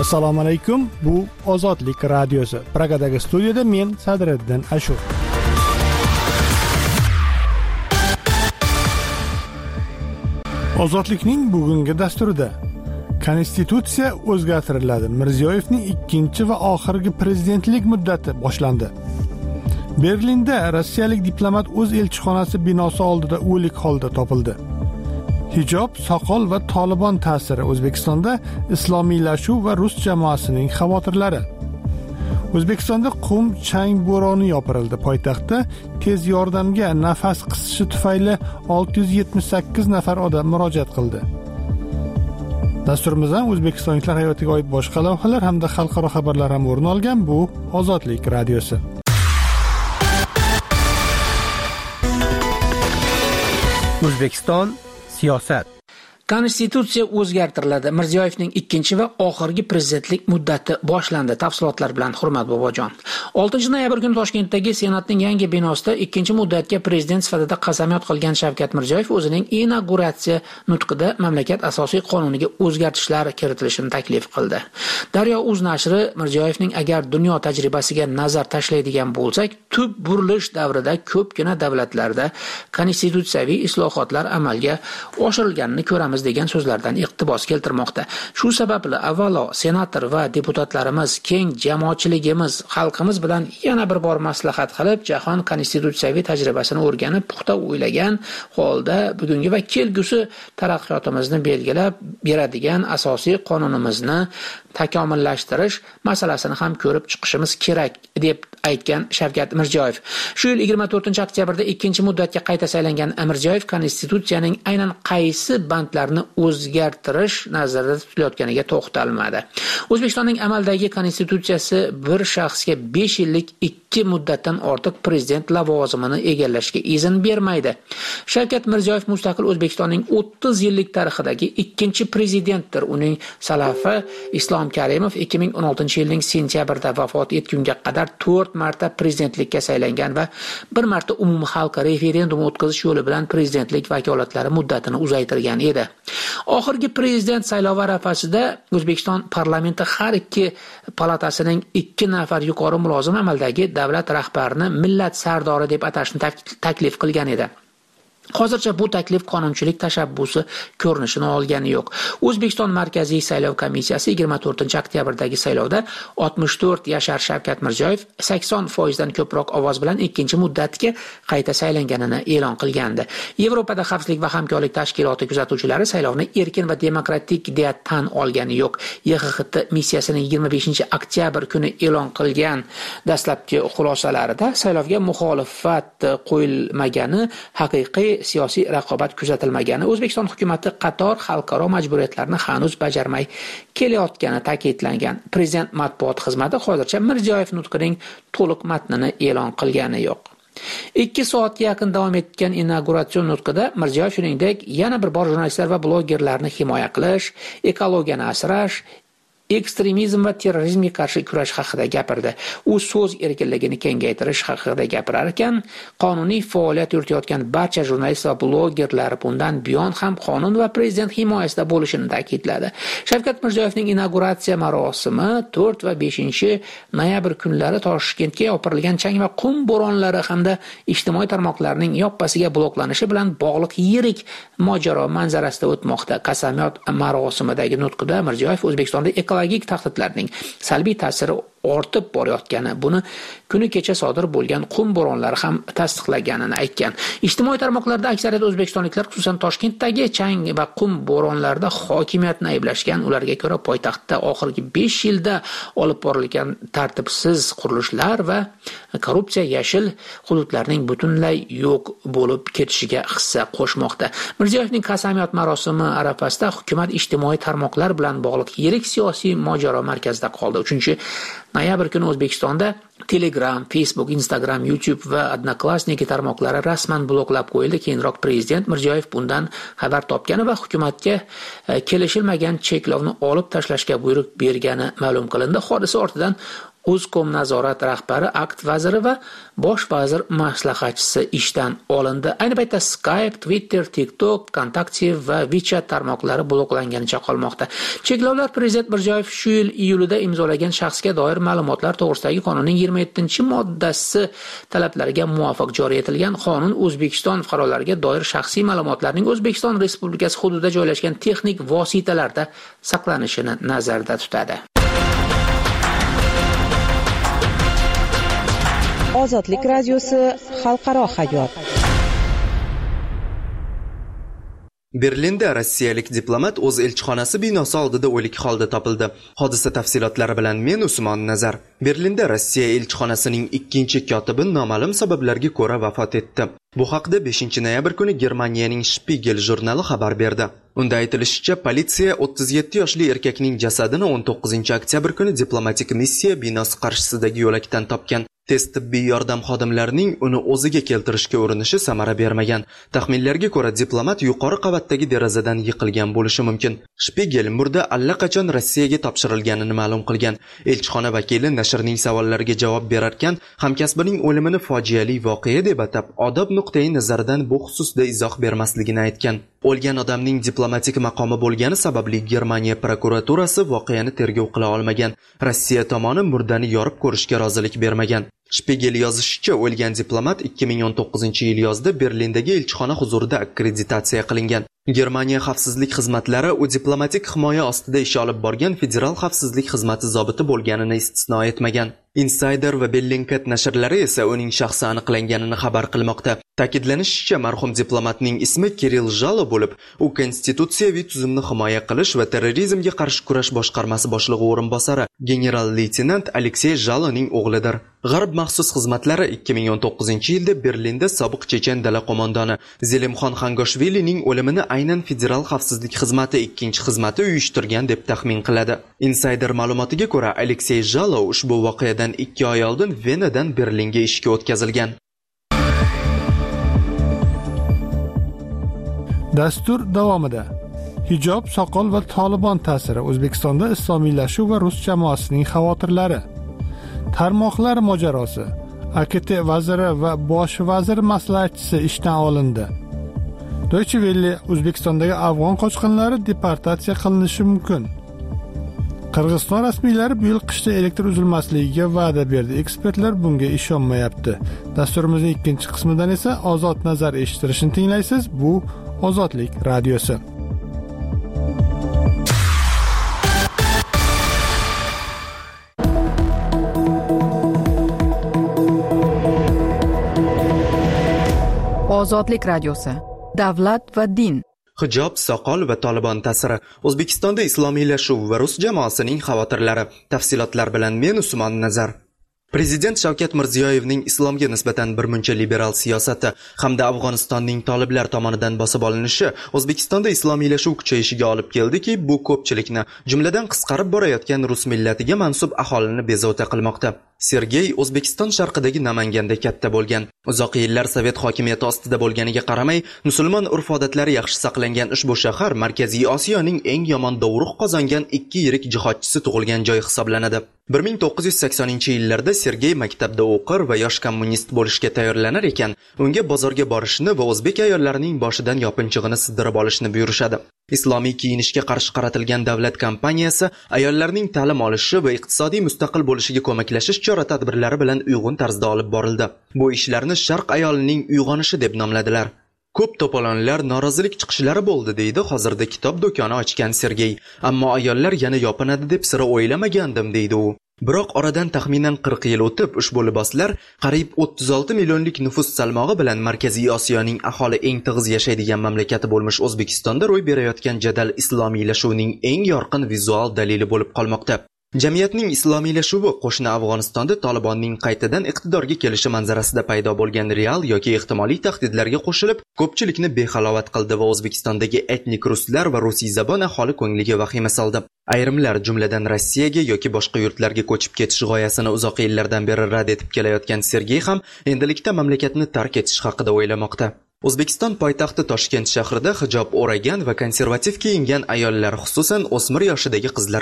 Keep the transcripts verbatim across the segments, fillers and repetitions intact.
Assalomu alaykum. Bu Ozodlik radiosi. Pragadagi studiyada men Sadriddin Ashur. Ozodlikning bugungi dasturida Konstitutsiya o'zgartiriladi. Mirziyoyevning ikkinchi va oxirgi prezidentlik muddati boshlandi. Berlinda rossiyalik diplomat o'z elchixonasi binosi oldida o'lik holda topildi. Hijob, soqol va Tolibon ta'siri O'zbekistonda islomiylashuv va rus jamoasining xavotirlari. O'zbekistonda qum chang bo'roni yopirildi. Poytaxtda tez yordamga nafas qisishi tufayli olti yuz yetmish sakkiz nafar odam murojaat qildi. Dasturimizdan o'zbekistonliklar hayotiga oid boshqa lavhalar hamda xalqaro xabarlar ham o'rin olgan. Bu Ozodlik radiosi. O'zbekiston siyosat. Konstitutsiya o'zgartiriladi. Mirziyoyevning ikkinchi va oxirgi prezidentlik muddati boshlandi. Tafsilotlar bilan Hurmat bobojon. oltinchi noyabr kuni Toshkentdagi Senatning yangi binosida ikkinchi muddatga prezident sifatida qasamyod qilgan Shavkat Mirziyoyev o'zining inauguratsiya nutqida mamlakat asosiy qonuniga o'zgartishlar kiritilishini taklif qildi. Daryo.uz nashri Mirziyoyevning agar dunyo tajribasiga nazar tashlaydigan bo'lsak, tub burilish davrida ko'pgina davlatlarda konstitutsiyaviy islohotlar amalga oshirilganini ko'ramiz degan so'zlardan iqtibos keltirmoqda. Shu sababli avvalo senator va deputatlarimiz, keng jamoatchiligimiz, xalqimiz bilan yana bir bor maslahat qilib, jahon konstitutsiyaviy tajribasini o'rganib, puxta o'ylagan holda bugungi va kelgusi taraqqiyotimizni belgilab beradigan asosiy qonunimizni takomillashtirish masalasini ham ko'rib chiqishimiz kerak deb aytgan Shavkat Mirziyoyev. Shu yil yigirma to'rtinchi oktyabrda ikkinchi muddatga qayta saylangan Mirziyoyev konstitutsiyaning aynan qaysi bandlarini o'zgartirish nazarda tutilayotganiga to'xtalmadi. O'zbekistonning amaldagi konstitutsiyasi bir shaxsga besh yillik ikki muddatdan ortiq prezident lavozimini egallashga izn bermaydi. Shavkat Mirziyoyev mustaqil O'zbekistonning o'ttiz yillik tarixidagi ikkinchi prezidentdir. Uning salafi Islom Karimov ikki ming o'n oltinchi yilning sentyabrida vafot etgunga qadar to'rt marta prezidentlikka saylangan va bir marta umumxalq referendumi o'tkazish yo'li bilan prezidentlik vakolatlari muddatini uzaytirgan edi. Oxirgi prezident saylovi arafasida O'zbekiston parlamenti har ikki palatasining ikki nafar yuqori mulozim amaldagi davlat rahbarini millat sardori deb atashni taklif qilgan edi. Hozircha bu taklif qonunchilik tashabbusi ko'rinishini olgani yo'q. O'zbekiston Markaziy saylov komissiyasi yigirma to'rtinchi oktyabrdagi saylovda oltmish to'rt yashar Shavkat Mirziyoyev sakson foiz dan ko'proq ovoz bilan ikkinchi muddatga qayta saylanganini e'lon qilgandi. Yevropada xavfsizlik va hamkorlik tashkiloti kuzatuvchilari saylovni erkin va demokratik deya tan olgani yo'q. Y X X T missiyasining yigirma beshinchi oktyabr kuni e'lon qilgan dastlabki xulosalarida saylovga muxolifat qo'yilmagani, haqiqiy siyosiy raqobat kuzatilmagani, O'zbekiston hukumatı qator xalqaro majburiyatlarni hanuz bajarmay kelayotgani ta'kidlangan. Prezident matbuot xizmati hozircha Mirziyoyev nutqining to'liq matnini e'lon qilgani yo'q. ikki soatga yaqin davom etgan inauguratsion nutqida Mirziyoyev shuningdek yana bir bor jurnalistlar va blogerlarni himoya qilish, ekologiyani asrash, ekstremizm va terrorizmga qarshi kurash haqida gapirdi. U so'z erkinligini kengaytirish haqida gapirar ekan, qonuniy faoliyat yuritayotgan barcha jurnalist va blogerlar bundan buyon ham qonun va prezident himoyasida bo'lishini ta'kidladi. Shavkat Mirziyoyevning inauguratsiya marosimi to'rt va beshinchi noyabr kunlari Toshkentga yopirilgan chang va qum bo'ronlari hamda ijtimoiy tarmoqlarning yoppasiga bloklanishi bilan bog'liq yirik mojaro manzarasida o'tmoqda. Qasamyod marosimidagi nutqida Mirziyoyev O'zbekistonda ekologik tahdidlarning salbiy ta'siri ortib borayotgani, buni kuni kecha sodir bo'lgan qum bo'ronlari ham tasdiqlaganini aytgan. Ijtimoiy tarmoqlarda aksariyat o'zbekistonliklar, xususan Toshkentdagi chang va qum bo'ronlarida hokimiyatni ayblashgan. Ularga ko'ra poytaxtda oxirgi besh yilda olib borilgan tartibsiz qurilishlar va korrupsiya yashil hududlarning butunlay yo'q bo'lib ketishiga hissa qo'shmoqda. Mirziyoyevning qasamyod marosimi arafasida hukumat ijtimoiy tarmoqlar bilan bog'liq yirik siyosiy mojaro markazida qoldi. uchinchi noyabr kuni O'zbekistonda Telegram, Facebook, Instagram, YouTube va Odnoklassniki tarmoqlari rasman bloklab qo'yildi. Keyinroq prezident Mirziyoyev bundan xabar topgani va hukumatga kelishilmagan cheklovni olib tashlashga buyruq bergani ma'lum qilindi. Hodisa ortidan O'zkomnazorat rahbari, akt vaziri va bosh vazir maslahatchisi ishdan olindi. Ayni paytda Skype, Twitter, TikTok, Kontakte va WeChat tarmoqlari bloklanganicha qolmoqda. Cheklovlar Prezident Mirziyoyev shu yil iyulida imzolagan shaxsga doir ma'lumotlar to'g'risidagi qonunning yigirma yettinchi moddasi talablariga muvofiq joriy etilgan. Qonun O'zbekiston fuqarolariga doir shaxsiy ma'lumotlarning O'zbekiston Respublikasi hududida joylashgan texnik vositalarda saqlanishini nazarda tutadi. Ozodlik radiosi xalqaro hayot. Berlinda rossiyalik diplomat o'z elchixonasi binosi oldida o'lik holda topildi. Hodisa tafsilotlari bilan men Usmon Nazar. Berlinda Rossiya elchixonasining ikkinchi kotibi noma'lum sabablarga ko'ra vafot etdi. Bu haqda beshinchi noyabr kuni Germaniyaning Spiegel jurnali xabar berdi. Unda aytilishicha, politsiya o'ttiz yetti yoshli erkakning jasadini o'n to'qqizinchi oktyabr kuni diplomatik missiya binosi qarshisidagi yo'lakdan topgan. Tez tibbiy yordam xodimlarining uni o'ziga keltirishga urinishi samara bermagan. Taxminlarga ko'ra, diplomat yuqori qavatdagi derazadan yiqilgan bo'lishi mumkin. Spiegel murda allaqachon Rossiyaga topshirilganini ma'lum qilgan. Elchixona vakili nashrning savollariga javob berarkan, hamkasbining o'limini fojiali voqea deb atab, odob nuqtai nazaridan bu xususda izoh bermasligini aytgan. O'lgan odamning diplomatik maqomi bo'lgani sababli Germaniya prokuraturasi voqeani tergov qila olmagan. Rossiya tomoni murdani yorib ko'rishga rozilik bermagan. Spiegel yozishicha, o'lgan diplomat ikki ming o'n to'qqizinchi yil yozda Berlindagi elchixona huzurida akkreditatsiya qilingan. Germaniya xavfsizlik xizmatlari u diplomatik himoya ostida ish olib borgan federal xavfsizlik xizmati zobiti bo'lganini istisno etmagan. Insider va Bellingcat nashrlari esa uning shaxsi aniqlanganini xabar qilmoqda. Ta'kidlanishicha, marhum diplomatning ismi Kirill Jalo bo'lib, u konstitutsiyaviy tuzumni himoya qilish va terrorizmga qarshi kurash boshqarmasi boshlig'i o'rinbosari general-leytenant Aleksey Jaloning o'g'lidir. G'arb maxsus xizmatlari ikki ming o'n to'qqizinchi yilda Berlinda sobiq chechen dala qo'mondoni Zelimxon Xangoshvilining o'limini aynan federal xavfsizlik xizmati ikkinchi xizmati uyushtirgan deb taxmin qiladi. Insider ma'lumotiga ko'ra, Aleksey Jalo ushbu voqeadan ikki oy oldin Venadan Berlinga ishga o'tkazilgan. Dastur davomida hijob, soqol va Tolibon ta'siri, O'zbekistonda islomiylashuv va rus jamoasining xavotirlari, tarmoqlar mojarosi, A K T vaziri va bosh vazir maslahatchisi ishdan olindi. Deutsche Welle O'zbekistondagi afg'on qochqinlari deportatsiya qilinishi mumkin. Qirg'iziston rasmiylari bu yil qishda elektr uzilmasligiga va'da berdi. Ekspertlar bunga ishonmayapti. Dasturimizning ikkinchi qismidan esa Ozod nazar eshittirishni tinglaysiz. Bu Ozodlik radiosi. Ozodlik radiosi. Davlat va din. Hijob, soqol va Tolibon ta'siri, O'zbekistonda islomiylashuv va rus jamoasining xavotirlari. Tafsilotlar bilan men Usmon Nazar. Prezident Shavkat Mirziyoyevning islomga nisbatan birmuncha liberal siyosati hamda Afg'onistonning toliblar tomonidan bosib olinishi O'zbekistonda islomiylashuv kuchayishiga olib keldiki, bu ko'pchilikni, jumladan qisqarib borayotgan rus millatiga mansub aholini bezovta qilmoqda. Sergey O'zbekiston sharqidagi Namanganda katta bo'lgan. Uzoq yillar Sovet hokimiyati ostida bo'lganiga qaramay, musulmon urf-odatlari yaxshi saqlangan ushbu shahar Markaziy Osiyoning eng yomon dovruq qozongan ikki yirik jihodchisi tug'ilgan joy hisoblanadi. bir ming to'qqiz yuz saksoninchi yillarda Sergey maktabda o'qir va yosh kommunist bo'lishga tayyorlanar ekan, unga bozorga borishni va o'zbek ayollarining boshidan yopinchig'ini sidirib olishni buyurishadi. Islomiy kiyinishga qarshi qaratilgan davlat kompaniyasi ayollarning ta'lim olishi va iqtisodiy mustaqil bo'lishiga ko'maklashish chora-tadbirlari bilan uyg'un tarzda olib borildi. Bu ishlarni Sharq ayolining uyg'onishi deb nomladilar. Ko'p to'polonlar, norozilik chiqishlari bo'ldi deydi hozirda kitob do'koni ochgan Sergey. Ammo ayollar yana yopinadi deb sira o'ylamagandim deydi u. Biroq oradan taxminan qirq yil o'tib ushbu liboslar qariyb o'ttiz olti millionlik nufus salmog'i bilan Markaziy Osiyoning aholi eng tig'iz yashaydigan mamlakati bo'lmish O'zbekistonda ro'y berayotgan jadal islomiylashuvning eng yorqin vizual dalili bo'lib qolmoqda. Jamiyatning islomiylashuvi qo'shni Afg'onistonda Tolibonning qaytadan iqtidorga kelishi manzarasida paydo bo'lgan real yoki ehtimoliy tahdidlarga qo'shilib, ko'pchilikni behalovat qildi va O'zbekistondagi etnik ruslar va rusiy zabon aholi ko'ngliga vahima soldi. Ayrimlar, jumladan Rossiyaga yoki boshqa yurtlarga ko'chib ketish g'oyasini uzoq yillardan beri rad etib kelayotgan Sergey ham endilikda mamlakatni tark etish haqida o'ylamoqda. O'zbekiston poytaxti Toshkent shahrida hijob o'ragan va konservativ kiyingan ayollar, xususan o'smir yoshidagi qizlar ko'p.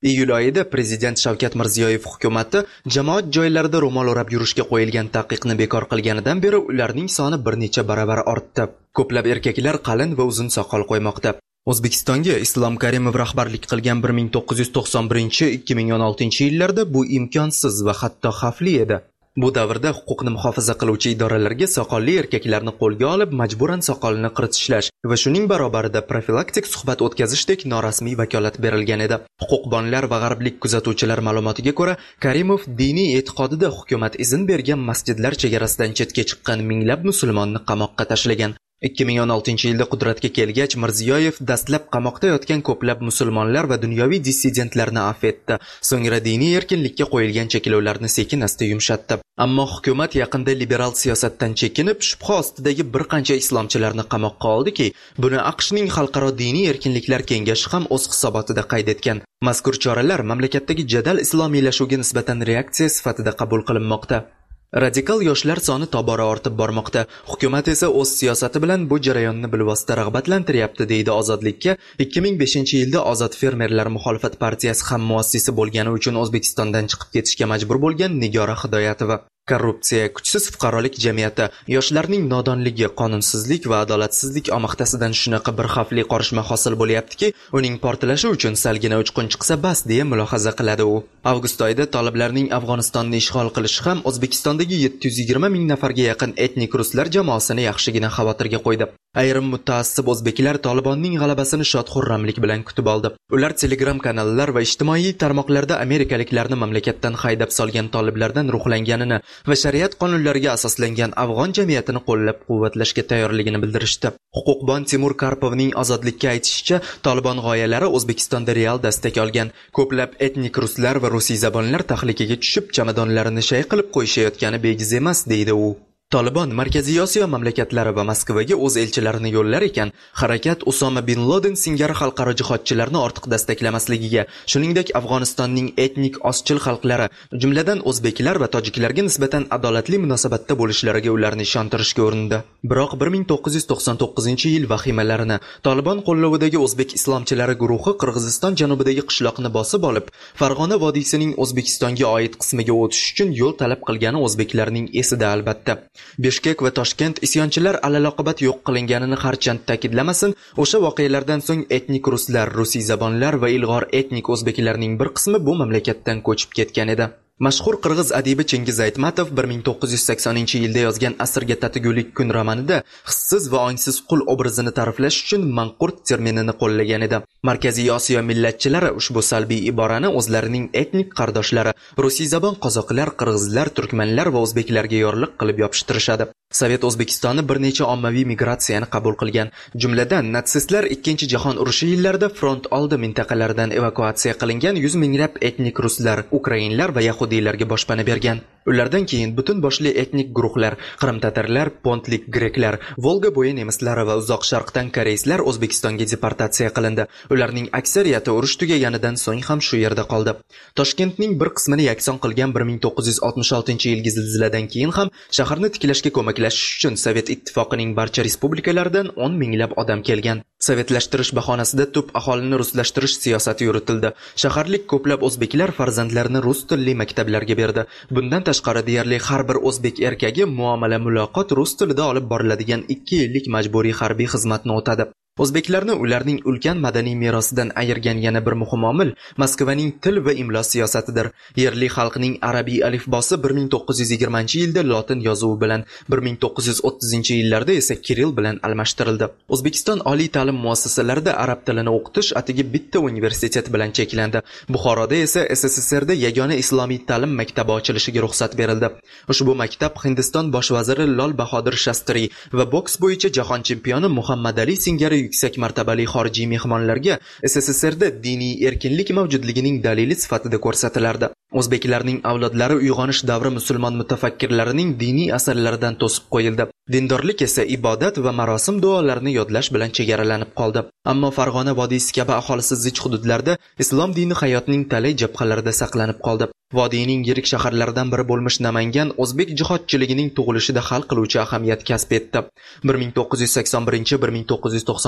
Iyul oyida prezident Shavkat Mirziyoyev hukumatı jamoat joylarida ro'mol o'rab yurishga qo'yilgan taqiqni bekor qilganidan beri ularning soni bir necha barobar ortdi. Ko'plab erkaklar qalin va uzun soqol qo'ymoqda. O'zbekistonga Islom Karimov rahbarlik qilgan bir ming to'qqiz yuz to'qson birinchi - ikki ming o'n oltinchi yillarda bu imkonsiz va hatto xavfli edi. Bu davrda huquqni muhofaza qiluvchi idoralarga soqolli erkaklarni qo'lga olib majburan soqolini qiritishlash va shuning barobarida profilaktik suhbat o'tkazishdek norasmiy vakolat berilgan edi. Huquqbonlar va g'arblik kuzatuvchilar ma'lumotiga ko'ra, Karimov diniy e'tiqodida hukumat izn bergan masjidlar chegarasidan chetga chiqqan minglab musulmonni qamoqqa tashlagan. ikki ming o'n oltinchi yilda qudratga kelgach, Mirziyoyev dastlab qamoqda yotgan ko'plab musulmonlar va dunyoviy dissidentlarni afv etdi. So'ngra diniy erkinlikka qo'yilgan cheklovlarni sekin-asta yumshatdi. Ammo hukumat yaqinda liberal siyosatdan chekinib, shubha ostidagi bir qancha islomchilarni qamoqqa oldiki, buni AQShning xalqaro diniy erkinliklar kengashi ham o'z hisobotida qayd etgan. Mazkur choralar mamlakatdagi jadal islomiylashuvga nisbatan reaksiya sifatida qabul qilinmoqda. Radikal yoshlar soni tobora ortib bormoqda. Hukumat esa o'z siyosati bilan bu jarayonni bilvosita rag'batlantiryapti, deydi Ozodlikka ikki ming beshinchi yilda Ozod fermerlar muxolifat partiyasi ham muassisi bo'lgani uchun O'zbekistondan chiqib ketishga majbur bo'lgan Nigora Hidoyatova. Korrupsiya, kuchsiz fuqarolik jamiyati, yoshlarning nodonligi, qonunsizlik va adolatsizlik omoqtasidan shunaqa bir xavfli qorishma hosil bo'lyaptiki, uning portlashi uchun salgina uchqun chiqsa bas, deya mulohaza qiladi u. Avgust oyida toliblarning Afg'onistonni ishg'ol qilishi ham O'zbekistondagi yetti yuz yigirma ming nafarga yaqin etnik ruslar jamoasini yaxshigina xavotirga qo'ydi. Ayrim mutaassib o'zbeklar Tolibonning g'alabasini shod-xurramlik bilan kutib oldi. Ular Telegram kanallar va ijtimoiy tarmoqlarda amerikaliklarni mamlakatdan haydab solgan toliblardan ruhlanganini va shariat qonunlariga asoslangan afg'on jamiyatini qo'llab-quvvatlashga tayyorligini bildirishdi. Huquqbon Timur Karpovning Ozodlikka aytishicha, Tolibon g'oyalari O'zbekistonda real dastak olgan. Ko'plab etnik ruslar va rusiy zabonlar tahlikaga tushib, chamadonlarini shay qilib qo'yishayotgani bejiz emas, deydi u. Tolibon Markaziy Osiyo mamlakatlari va Moskvaga o'z elchilarini yo'llar ekan, harakat Usoma bin Laden singari xalqaro jihodchilarni ortiq dastaklamasligiga, shuningdek Afg'onistonning etnik oschil xalqlari, jumladan o'zbeklar va tojiklarga nisbatan adolatli munosabatda bo'lishlariga ularni ishontirishga urindi. Biroq bir ming to'qqiz yuz to'qson to'qqizinchi yil vahimalarini Tolibon qo'llovidagi o'zbek islomchilari guruhi Qirg'iziston janubidagi qishloqni bosib olib, Farg'ona vodiysining O'zbekistonga oid qismiga o'tish uchun yo'l talab qilgani o'zbeklarning esida albatta. Bishkek va Toshkent isyonchilar alaloqibat yo'q qilinganini harchand ta'kidlamasin, o'sha voqealardan so'ng etnik ruslar, rusiy zabonlar va ilg'or etnik o'zbeklarning bir qismi bu mamlakatdan ko'chib ketgan edi. Mashhur qirg'iz adibi Chingiz Aytmatov bir ming to'qqiz yuz saksoninchi yilda yozgan Asrga tatigulik kun romanida hissiz va ongsiz qul obrazini ta'riflash uchun manqurt terminini qo'llagan edi. Markaziy Osiyo millatchilari ushbu salbiy iborani o'zlarining etnik qardoshlari, rusiy zabon qozoqlar, qirg'izlar, turkmanlar va o'zbeklarga yorliq qilib yopishtirishadi. Sovet O'zbekistoni bir necha ommaviy migratsiyani qabul qilgan. Jumladan, natsistlar ikkinchi jahon urushi yillarida front oldi mintaqalaridan evakuatsiya qilingan yuz minglab etnik ruslar, ukrainlar va yahudiylarga boshpana bergan. Ulardan keyin butun boshli etnik guruhlar, Qrim tatarlar, pontlik greklar, Volga bo'yi nemislari va uzoq sharqdan koreyslar O'zbekistonga deportatsiya qilindi. Ularning aksariyati urush tugaganidan so'ng ham shu yerda qoldi. Toshkentning bir qismini yakson qilgan bir ming to'qqiz yuz oltmish oltinchi yilgi zilziladan keyin ham shaharni tiklashga ko'maklashish uchun Sovet ittifoqining barcha respublikalaridan o'n minglab odam kelgan. Sovetlashtirish bahonasida tub aholini ruslashtirish siyosati yuritildi. Shaharlik ko'plab o'zbeklar farzandlarini rus tilli maktablarga berdi. Bundan tashqari deyarli har bir o'zbek erkagi muomala muloqot rus tilida olib boriladigan ikki yillik majburiy harbiy xizmatni o'tadi. O'zbeklarni ularning ulkan madaniy merosidan ayirgan yana bir muhim omil Moskvaning til va imlo siyosatidir. Yerli xalqning arabiy alifbosi bir ming to'qqiz yuz yigirmanchi yilda lotin yozuvi bilan, bir ming to'qqiz yuz o'ttizinchi yillarda esa kiril bilan almashtirildi. O'zbekiston oliy ta'lim muassasalarida arab tilini o'qitish atigi bitta universitet bilan cheklandi. Buxoroda esa S S S Rda yagona islomiy ta'lim maktabi ochilishiga ruxsat berildi. Ushbu maktab Hindiston bosh vaziri Lol Bahodir Shastri va boks bo'yicha jahon chempioni Muhammad Ali singari yuksak martabali xorijiy mehmonlarga S S S Rda diniy erkinlik mavjudligining dalili sifatida ko'rsatilardi. O'zbeklarning avlodlari uyg'onish davri musulmon mutafakkirlarining diniy asarlaridan to'sib qo'yildi. Dindorlik esa ibodat va marosim duolarini yodlash bilan chegaralanib qoldi. Ammo Farg'ona vodiysi kabi aholisi zich hududlarda islom dini hayotning talay jabhalarida saqlanib qoldi. Vodiyning yirik shaharlaridan biri bo'lmish Namangan o'zbek jihodchiligining tug'ilishida hal qiluvchi ahamiyat kasb etdi. bir ming to'qqiz yuz sakson birinchi - bir ming to'qqiz yuz to'qson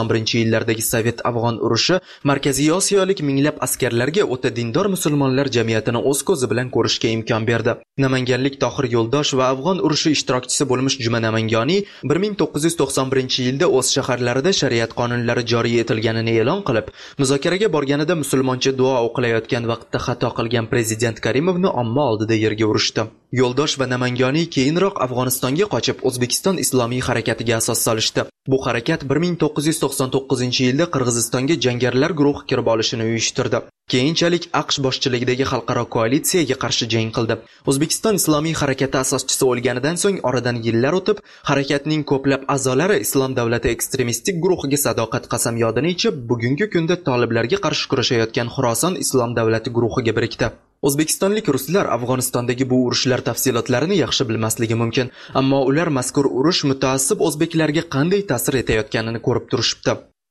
to'qson birinchi yillardagi Sovet afg'on urushi Markaziy Osiyolik minglab askarlarga o'ta dindor musulmonlar jamiyatini o'z ko'zi bilan ko'rishga imkon berdi. Namanganlik Tohir Yo'ldosh va afg'on urushi ishtirokchisi bo'lmish Juma Namangoniy bir ming to'qqiz yuz to'qson birinchi yilda o'z shaharlarida shariat qonunlari joriy etilganini e'lon qilib, muzokaraga borganida musulmoncha duo o'qilayotgan vaqtda xato qilgan prezident Karimovni omma oldida yerga urishdi. Yo'ldosh va Namangoniy keyinroq Afg'onistonga qochib O'zbekiston Islomiy harakatiga asos solishdi. Bu harakat bir ming to'qqiz yuz to'qson to'qqizinchi yilda Qirg'izistonga jangarilar guruhi kirib olishini uyushtirdi. Keyinchalik AQSh boshchiligidagi xalqaro koalitsiyaga qarshi jang qildi. O'zbekiston Islomiy harakati asoschisi o'lganidan so'ng oradan yillar o'tib, harakatning ko'plab a'zolari Islom davlati ekstremistik guruhiga sadoqat qasamyodini ichib, bugungi kunda toliblarga qarshi kurashayotgan Xuroson Islom davlati guruhiga birikdi. O'zbekistonlik ruslar Afg'onistondagi bu urushlar tafsilotlarini yaxshi bilmasligi mumkin, ammo ular mazkur urush mutaassib o'zbeklarga qanday ta'sir etayotganini ko'rib turishibdi.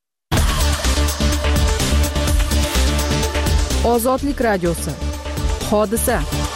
Ozodlik radiosi. Hodisa.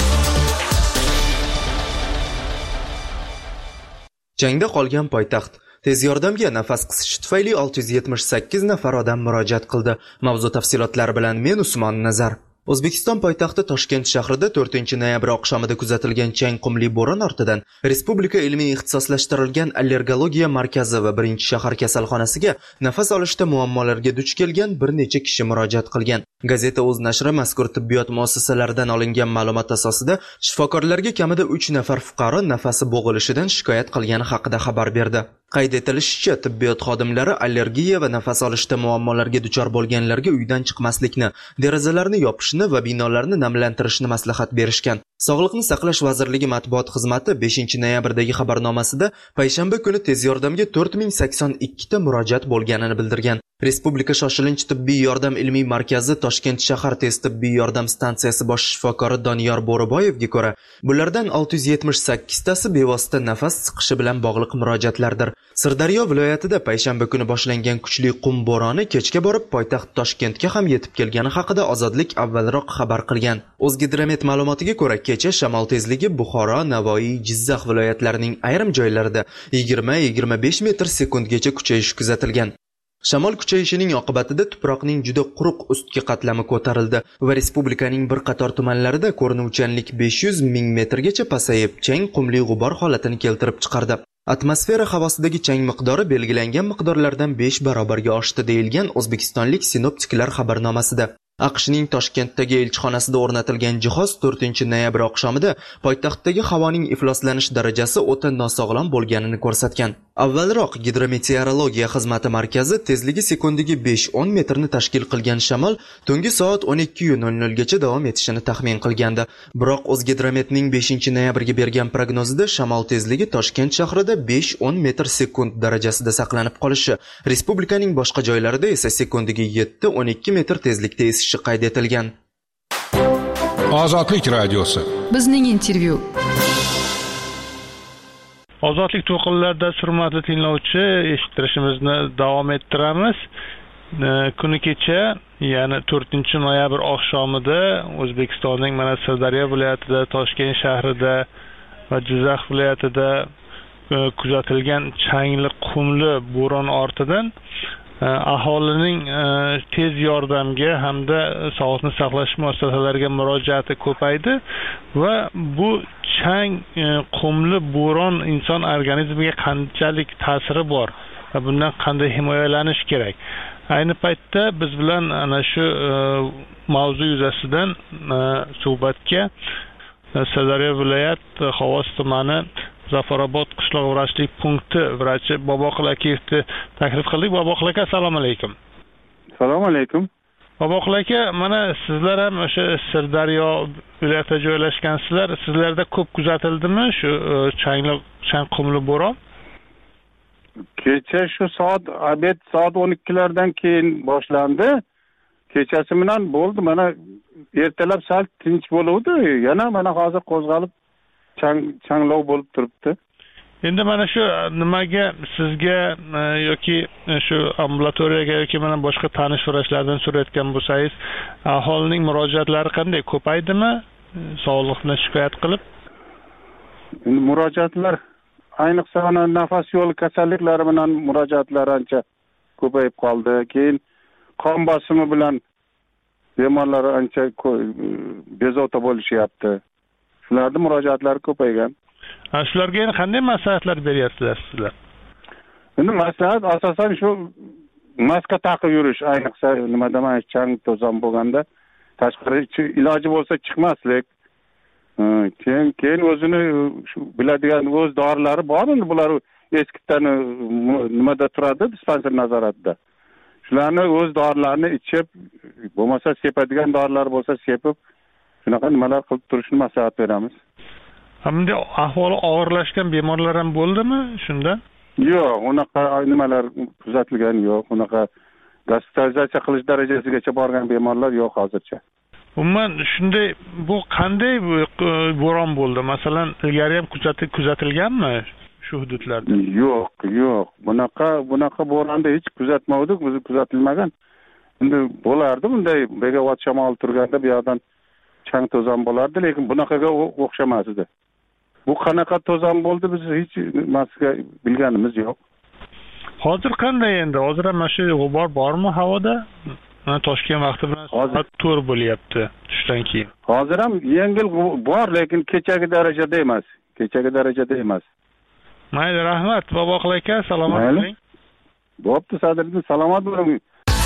Jangda qolgan poytaxt. Tez yordamga nafas qisishi tufayli olti yuz yetmish sakkiz nafar odam murojaat qildi. Mavzu tafsilotlari bilan men Usmon Nazar. O'zbekiston poytaxti Toshkent shahrida to'rtinchi noyabr oqshomida kuzatilgan chang qumli bo'ron ortidan Respublika ilmiy ixtisoslashtirilgan allergologiya markazi va birinchi shahar kasalxonasiga nafas olishda muammolarga duch kelgan bir necha kishi murojaat qilgan. Gazeta o'z nashri mazkur tibbiyot muassasalaridan olingan ma'lumot asosida shifokorlarga kamida uch nafar fuqaro nafasi bo'g'ilishidan shikoyat qilgani haqida xabar berdi. Qayd etilishicha, tibbiyot xodimlari allergiya va nafas olishda muammolarga duchor bo'lganlarga uydan chiqmaslikni, derazalarni yopishni va binolarni namlantirishni maslahat berishgan. Sog'liqni saqlash vazirligi matbuot xizmati beshinchi noyabrdagi xabarnomasida payshanba kuni tez yordamga to'rt ming sakson ikki ta murojaat bo'lganini bildirgan. Respublika shoshilinch tibbiy yordam ilmiy markazi Toshkent shahar tez tibbiy yordam stansiyasi bosh shifokori Doniyor Bo'riboyevga ko'ra, bulardan olti yuz yetmish sakkiz tasi bevosita nafas siqishi bilan bog'liq murojaatlardir. Sirdaryo viloyatida payshanba kuni boshlangan kuchli qum bo'roni kechga borib poytaxt Toshkentga ham yetib kelgani haqida Ozodlik avvalroq xabar qilgan. O'zgidromet ma'lumotiga ko'ra, kecha shamol tezligi Buxoro, Navoiy, Jizzax viloyatlarining ayrim joylarida yigirma yigirma besh metr sekundgacha kuchayishi kuzatilgan. Shamol kuchayishining oqibatida tuproqning juda quruq ustki qatlami ko'tarildi va respublikaning bir qator tumanlarida ko'rinuvchanlik besh yuz ming metrgacha pasayib, chang qumli g'ubor holatini keltirib chiqardi. Atmosfera havosidagi chang miqdori belgilangan miqdorlardan besh barobarga oshdi deyilgan O'zbekistonlik sinoptiklar xabarnomasida. AQShning Toshkentdagi elchixonasida o'rnatilgan jihoz to'rtinchi noyabr oqshomida poytaxtdagi havoning ifloslanish darajasi o'ta nosog'lom bo'lganini ko'rsatgan. Avvalroq Gidrometeorologiya xizmati markazi tezligi sekundiga besh o'n metrni tashkil qilgan shamol tungi soat o'n ikki nol nol gacha davom etishini taxmin qilgandi. Biroq O'zgidrometning beshinchi noyabrga bergan prognozida shamol tezligi Toshkent shahrida besh o'n metr sekund darajasida saqlanib qolishi, respublikaning boshqa joylarida esa sekundiga yetti o'n ikki metr tezlikda esishi qayd etilgan. Ozodlik radiosi. Bizning intervyu. Ozodlik to'qinlarida hurmatli tinglovchi, eshittirishimizni davom ettiramiz. Kuni kecha, ya'ni to'rtinchi noyabr oqshomida O'zbekistonning mana Sirdaryo viloyatida, Toshkent shahrida va Jizzax viloyatida kuzatilgan changli qumli bo'ron ortidan aholining tez yordamga hamda sog'liqni saqlash muassasalariga murojaati ko'paydi va bu chang qumli bo'ron inson organizmiga qanchalik ta'siri bor va bundan qanday himoyalanish kerak. Ayni paytda biz bilan ana shu mavzu yuzasidan suhbatga Sirdaryo viloyat Xovos tumani Zafarobod qishloq vrachlik punkti vrachi Boboqul akayevni taklif qildik. Boboqul aka, assalomu alaykum. Assalomu alaykum. Boboqul aka, mana sizlar ham o'sha Sirdaryo viloyatida joylashgansizlar. Sizlarda ko'p kuzatildimi shu changli chang qumli bo'ron? Kecha shu soat obed soat o'n ikkilardan keyin boshlandi. Kechasi bilan bo'ldi. Mana ertalab sal tinch bo'luvdi. Yana mana hozir qo'zg'alib chang changlov bo'lib turibdi. Endi mana shu nimaga sizga yoki shu ambulatoriyaga yoki mana boshqa tanish vrachlardan so'rayotgan bo'lsangiz, aholining murojaatlari qanday, ko'paydimi? Sog'liqni shikoyat qilib? Endi murojaatlar ayniqsa nafas yo'li kasalliklari bilan murojaatlar ancha ko'payib qoldi. Keyin qon bosimi bilan bemorlar ancha bezovta bo'lishyapti. Shularning murojaatlari ko'paygan. Shularga endi qanday maslahatlar beryapsizlar sizlar? Endi maslahat asosan shu maska taqib yurish, ayniqsa nima demak, chang to'zon bo'lganda tashqari iloji bo'lsa chiqmaslik. Keyin keyin o'zini shu biladigan o'z dorilari bor, endi bular eskidan nimada turadi, dispanser nazoratida. Shularni o'z dorilarini ichib, bo'lmasa sepadigan dorilar bo'lsa sepib, shunaqa nimalar qilib turishni maslahat beramiz. Hamda ahvoli og'irlashgan bemorlar ham bo'ldimi shunda? Yo'q, unaqa nimalar kuzatilgan yo'q. Unaqa gospitalizatsiya qilish darajasigacha borgan bemorlar yo'q hozircha. Umuman shunday bu qanday bo'ron bo'ldi? Masalan, ilgari ham kuzatilib kuzatilganmi shu hududlarda? Yo'q, yo'q. Bunaqa bunaqa bo'ronda hech kuzatmadik, biz kuzatilmagan. Endi bo'lardi bunday megawat shamol turganda bu yoqdan chang to'zon bo'lardi, lekin bunaqaga o'xshamas edi. Bu qanaqa to'zon bo'ldi biz hech nimasiga bilganimiz yo'q. Hozir qanday endi? Hozir ham mana shu g'ubor bormi havoda? Mana Toshkent vaqti bilan soat to'rt bo'lyapti tushdan keyin. Hozir ham yengil bor, lekin kechagi darajada emas. Kechagi darajada emas. Mayli, rahmat. Boboqul aka, salomat bo'ling. Bo'pti, Sadriddin, salomat bo'ling.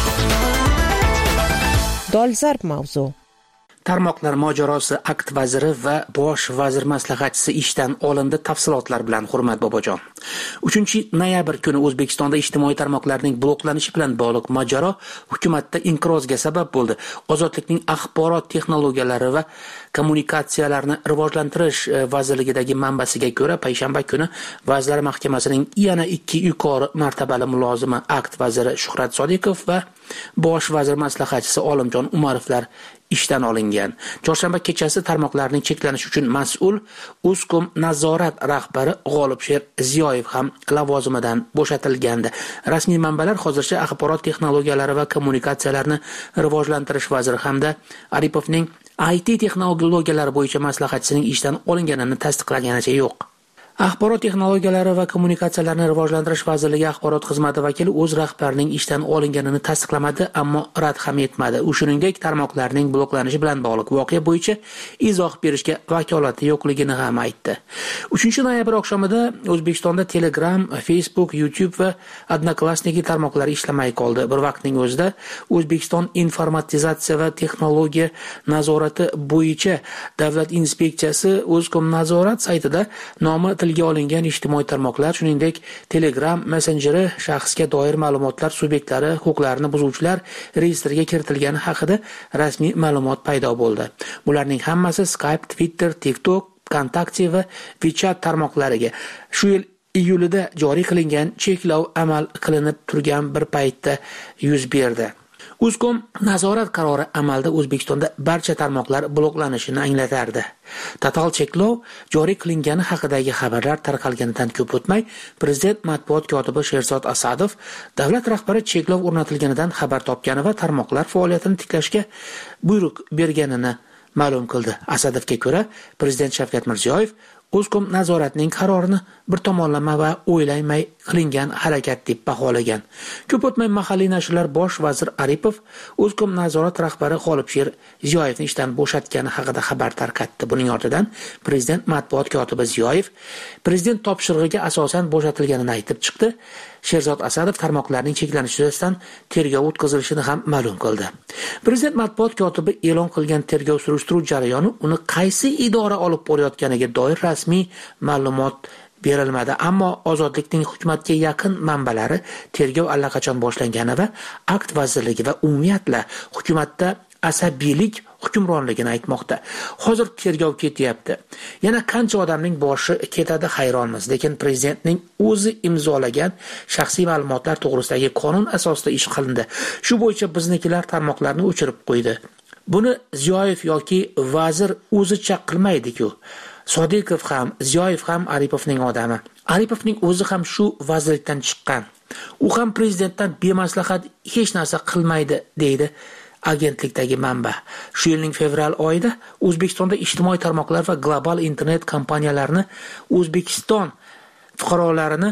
Dolzarb mavzu. Tarmoqlar mojarosi akt vaziri va bosh vazir maslahatchisi ishdan olindi. Tafsilotlar bilan Hurmat Bobojon. uchinchi noyabr kuni O'zbekistonda ijtimoiy tarmoqlarning bloklanishi bilan bog'liq mojaro hukumatda inqirozga sabab bo'ldi. Ozodlikning axborot texnologiyalari va kommunikatsiyalarni rivojlantirish vazirligidagi manbasiga ko'ra, payshanba kuni Vazirlar Mahkamasining yana ikki yuqori martabali mulozimi akt vaziri Shuhrat Sodiqov va bosh vazir maslahatchisi Olimjon Umarovlar ishdan olingan. Chorshanba kechasi tarmoqlarning cheklanishi uchun mas'ul Uzkom nazorat rahbari G'olibsher Ziyoyev ham lavozimidan bo'shatilgandi. Rasmiy manbalar hozircha axborot texnologiyalari va kommunikatsiyalarni rivojlantirish vaziri hamda Aripovning I T texnologiyalari bo'yicha maslahatchisining ishdan olinganini tasdiqlaganicha yo'q. Axborot texnologiyalari va kommunikatsiyalarni rivojlantirish vazirligi axborot xizmati vakili o'z rahbarining ishdan olinganini tasdiqlamadi, ammo rad ham etmadi. U shuningdek tarmoqlarning bloklanishi bilan bog'liq voqea bo'yicha izoh berishga vakolati yo'qligini ham aytdi. uchinchi noyabr oqshomida O'zbekistonda Telegram, Facebook, YouTube va Odnoklassniki tarmoqlari ishlamay qoldi. Bir vaqtning o'zida O'zbekiston informatizatsiya va texnologiya nazorati bo'yicha davlat inspeksiyasi Uzkom nazorat saytida nomi tilga olingan ijtimoiy tarmoqlar, shuningdek Telegram messenjeri shaxsga doir ma'lumotlar subyektlari huquqlarini buzuvchilar reyestriga kiritilgani haqida rasmiy ma'lumot paydo bo'ldi. Bularning hammasi Skype, Twitter, TikTok, Kontakte va WeChat tarmoqlariga shu yil iyulida joriy qilingan cheklov amal qilinib turgan bir paytda yuz berdi. Uzkom nazorat qarori amalda O'zbekistonda barcha tarmoqlar bloklanishini anglatardi. Total cheklov joriy qilingani haqidagi xabarlar tarqalganidan ko'p o'tmay, Prezident matbuot kotibi Sherzod Asadov davlat rahbari cheklov o'rnatilganidan xabar topgani va tarmoqlar faoliyatini tiklashga buyruq berganini ma'lum qildi. Asadovga ko'ra, Prezident Shavkat Mirziyoyev Uzkom nazoratining qarorini bir tomonlama va o'ylamay qilingan harakat deb baholagan. Ko'p o'tmay mahalliy nashrlar bosh vazir Aripov Uzkom nazorat rahbari G'olibsher Ziyoyevni ishdan bo'shatgani haqida xabar tarqatdi. Buning ortidan Prezident matbuot kotibi Ziyoyev prezident topshirig'iga asosan bo'shatilganini aytib chiqdi. Sherzod Asadov tarmoqlarning cheklanishi yuzasidan tergov o'tkazilishini ham ma'lum qildi. Prezident matbuot kotibi e'lon qilgan tergov surishtiruv jarayoni uni qaysi idora olib borayotganiga doir rasmiy ma'lumot berilmadi, ammo Ozodlikning hukumatga yaqin manbalari tergov allaqachon boshlangani va akt vazirligi va umumiyatla hukumatda asabiylik hukmronligini aytmoqda. Hozir tergov ketyapti. Yana qancha odamning boshi ketadi hayronmiz, lekin prezidentning o'zi imzolagan shaxsiy ma'lumotlar to'g'risidagi qonun asosida ish qilindi. Shu bo'yicha biznikilar tarmoqlarni o'chirib qo'ydi. Buni Ziyoyev yoki vazir o'zicha qilmaydi-ku. Sodiqov ham, Ziyoyev ham Aripovning odami. Aripovning o'zi ham shu vazirlikdan chiqqan. U ham prezidentdan bemaslahat hech narsa qilmaydi, deydi agentlikdagi manba. Shu yilning fevral oyida O'zbekistonda ijtimoiy tarmoqlar va global internet kompaniyalarini O'zbekiston fuqarolarini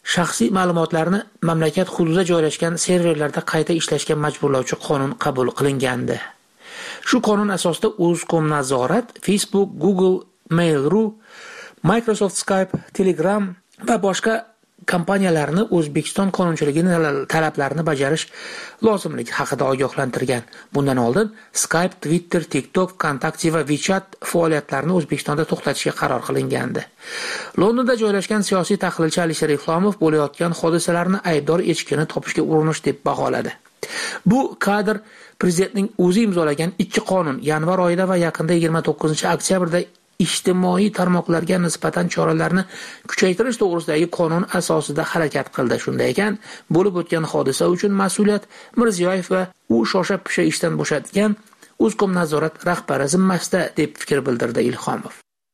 shaxsiy ma'lumotlarni mamlakat hududida joylashgan serverlarda qayta ishlashga majburlovchi qonun qabul qilingandi. Shu qonun asosida O'zkomnazorat Facebook, Google, Mail.ru, Microsoft Skype, Telegram va boshqa kompaniyalarni O'zbekiston qonunchiligining talablarini bajarish lozimligi haqida ogohlantirgan. Bundan oldin Skype, Twitter, TikTok, Kontakte va WeChat faoliyatlarini O'zbekistonda to'xtatishga qaror qilingandi. Londonda joylashgan siyosiy tahlilchi Alisher Islomov bo'layotgan hodisalarni aybdor echkini topishga urinish deb baholadi. Bu kadr prezidentning o'zi imzolagan ikki qonun yanvar oyida va yaqinda yigirma to'qqizinchi oktyabrda ijtimoiy tarmoqlarga nisbatan choralarni kuchaytirish to'g'risidagi qonun asosida harakat qildi. Shunday ekan, bo'lib o'tgan hodisa uchun mas'uliyat Mirziyoyev va u shosha-pisha ishdan bo'shatilgan O'zkomnazorat rahbari zimmasida deb fikr bildirdi Ilhomov.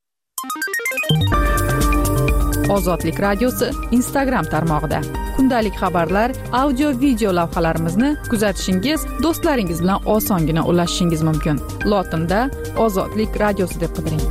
Ozodlik radiosi Instagram tarmog'ida kundalik xabarlar, audio, video lavhalarimizni kuzatishingiz, do'stlaringiz bilan osongina ulashishingiz mumkin. Lotinda Ozodlik radiosi deb qidiring.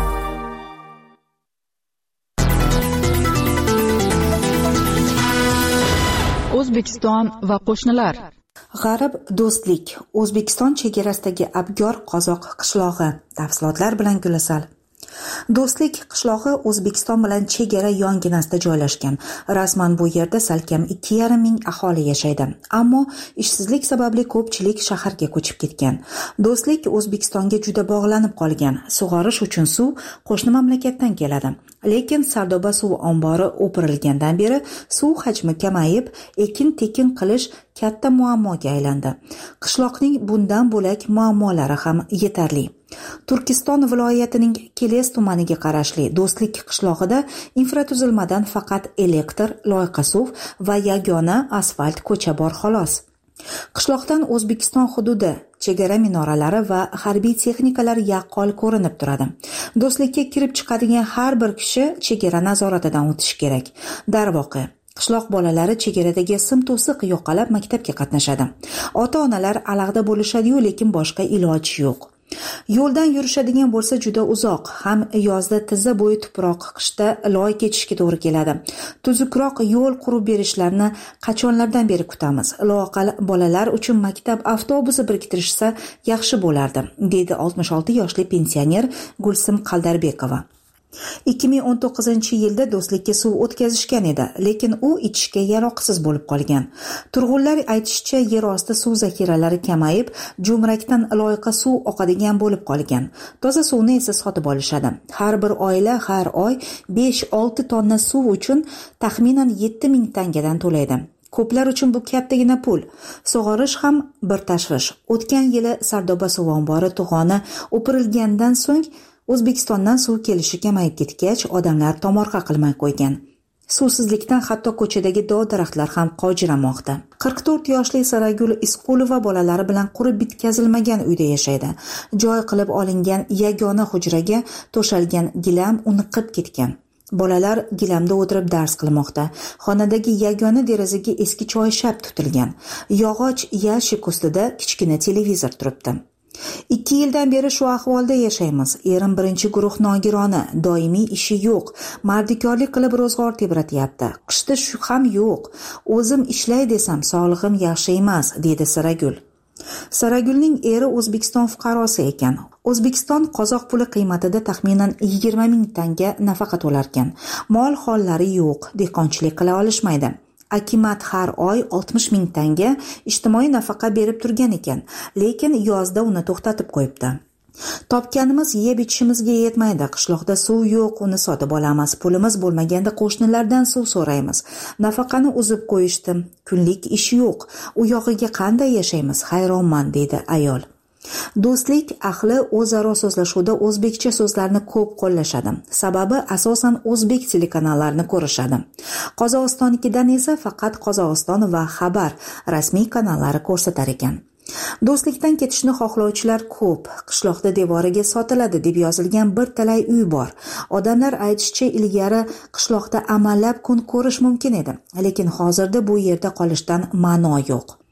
O'zbekiston va qo'shnilar. G'arb do'stlik. O'zbekiston chegarasidagi Abgor qozoq qishlog'i. Tafsilotlar bilan Gulasal. Do'stlik qishlog'i O'zbekiston bilan chegara yonginasida joylashgan. Rasman bu yerda salkam ikki yarim ming aholi yashaydi. Ammo ishsizlik sababli ko'pchilik shaharga ko'chib ketgan. Do'stlik O'zbekistonga juda bog'lanib qolgan. Sug'orish uchun suv qo'shni mamlakatdan keladi. Lekin Sardoba suv ombori o'pirilgandan beri suv hajmi kamayib, ekin-tekin qilish katta muammoga aylandi. Qishloqning bundan bo'lak muammolari ham yetarli. Turkiston viloyatining Keles tumaniga qarashli Do'stlik qishlog'ida infratuzilmadan faqat elektr, loyqa suv va yagona asfalt ko'cha bor xolos. Qishloqdan O'zbekiston hududi, chegara minoralari va harbiy texnikalar yaqqol ko'rinib turadi. Do'stlikka kirib chiqadigan har bir kishi chegara nazoratidan o'tishi kerak. Darvoqe qishloq bolalari chegaradagi sim to'siq yo'qolab maktabga qatnashadi. Ota-onalar alag'da bo'lishadi-yu, lekin boshqa iloji yo'q. Yo'ldan yurishadigan bo'lsa juda uzoq, ham yozda tizza bo'yi tuproq, qishda loy kechishga to'g'ri keladi. Tuzukroq yo'l qurib berishlarini qachonlardan beri kutamiz. Loaqal bolalar uchun maktab avtobusi biriktirishsa yaxshi bo'lardi, dedi oltmish olti yoshli pensioner Gulsim Qaldarbekova. ikki ming o'n to'qqizinchi yilda Do'stlikka suv o'tkazishgan edi, lekin u ichishga yaroqsiz bo'lib qolgan. Turg'unlar aytishicha, yer osti suv zaxiralari kamayib, jo'mrakdan loyqa suv oqadigan bo'lib qolgan. Toza suvni esa sotib olishadi. Har bir oila har oy besh olti tonna suv uchun taxminan yetti ming tangadan to'laydi. Ko'plar uchun bu kattagina pul. Sug'orish ham bir tashvish. O'tgan yili Sardoba suv ombori to'g'oni o'pirilgandan so'ng O'zbekistondan suv kelishi kamayib ketgach, odamlar tomorqa qilmay qo'ygan. Suvsizlikdan hatto ko'chadagi dov-daraxtlar ham qovjiramoqda. qirq to'rt yoshli Saragul Isqulova bolalari bilan qurib bitkazilmagan uyda yashaydi. Joy qilib olingan yagona hujraga to'shalgan gilam uniqib ketgan. Bolalar gilamda o'tirib dars qilmoqda. Xonadagi yagona derazaga eski choyshab tutilgan. Yog'och yashik ustida kichkina televizor turibdi. Ikki yildan beri shu ahvolda yashaymiz. Erim birinchi guruh nogironi, doimiy ishi yo'q. Mardikorlik qilib ro'zg'or tebratyapti. Qishda shu ham yo'q. O'zim ishlay desam, sog'lig'im yaxshi emas, dedi Saragul. Saragulning eri O'zbekiston fuqarosi ekan. O'zbekiston qozoq puli qiymatida taxminan yigirma ming tanga nafaqa to'larkan. Mol hollari yo'q, dehqonchilik qila olishmaydi. Akimat har oy oltmish ming tanga ijtimoiy nafaqa berib turgan ekan, lekin yozda uni to'xtatib qo'yibdi. Topganimiz yeb ichishimizga yetmaydi. Qishloqda suv yo'q, uni sotib olamiz. Pulimiz bo'lmaganda qo'shnilardan suv so'raymiz. Nafaqani uzib qo'yishdi. Kunlik ish yo'q. U yog'iga qanday yashaymiz? Hayronman, dedi ayol. Do'stlik ahli o'zaro so'zlashuvda o'zbekcha so'zlarni ko'p qo'llashadi. Sababi asosan o'zbek telekanallarni ko'rishadi. Qozog'istonnikidan esa faqat Qozog'iston va Xabar rasmiy kanallari ko'rsatar ekan. Do'stlikdan ketishni xohlovchilar ko'p. Qishloqda devoriga sotiladi deb yozilgan bir talay uy bor. Odamlar aytishicha, ilgari qishloqda amallab kun ko'rish mumkin edi, lekin hozirda bu yerda qolishdan ma'no yo'q.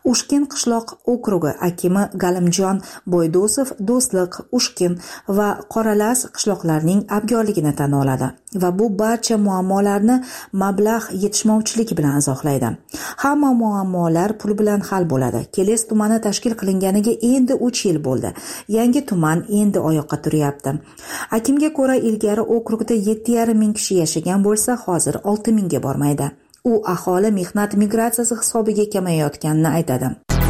Ushkin qishloq okrugi akimi Galimjon Bo'ydosov Do'stlik, Ushkin va Qoralas qishloqlarining abgorligini tan oladi va bu barcha muammolarni mablag' yetishmovchiligi bilan izohlaydi. Hamma muammolar pul bilan hal bo'ladi. Keles tumani tashkil qilinganiga endi uch yil bo'ldi. Yangi tuman endi oyoqqa turyapti. Akimga ko'ra, ilgari okrugda yetti yarim ming kishi yashagan bo'lsa, hozir olti mingga bormaydi. U aholi mehnat migratsiyasi hisobiga kamayayotganini aytadi.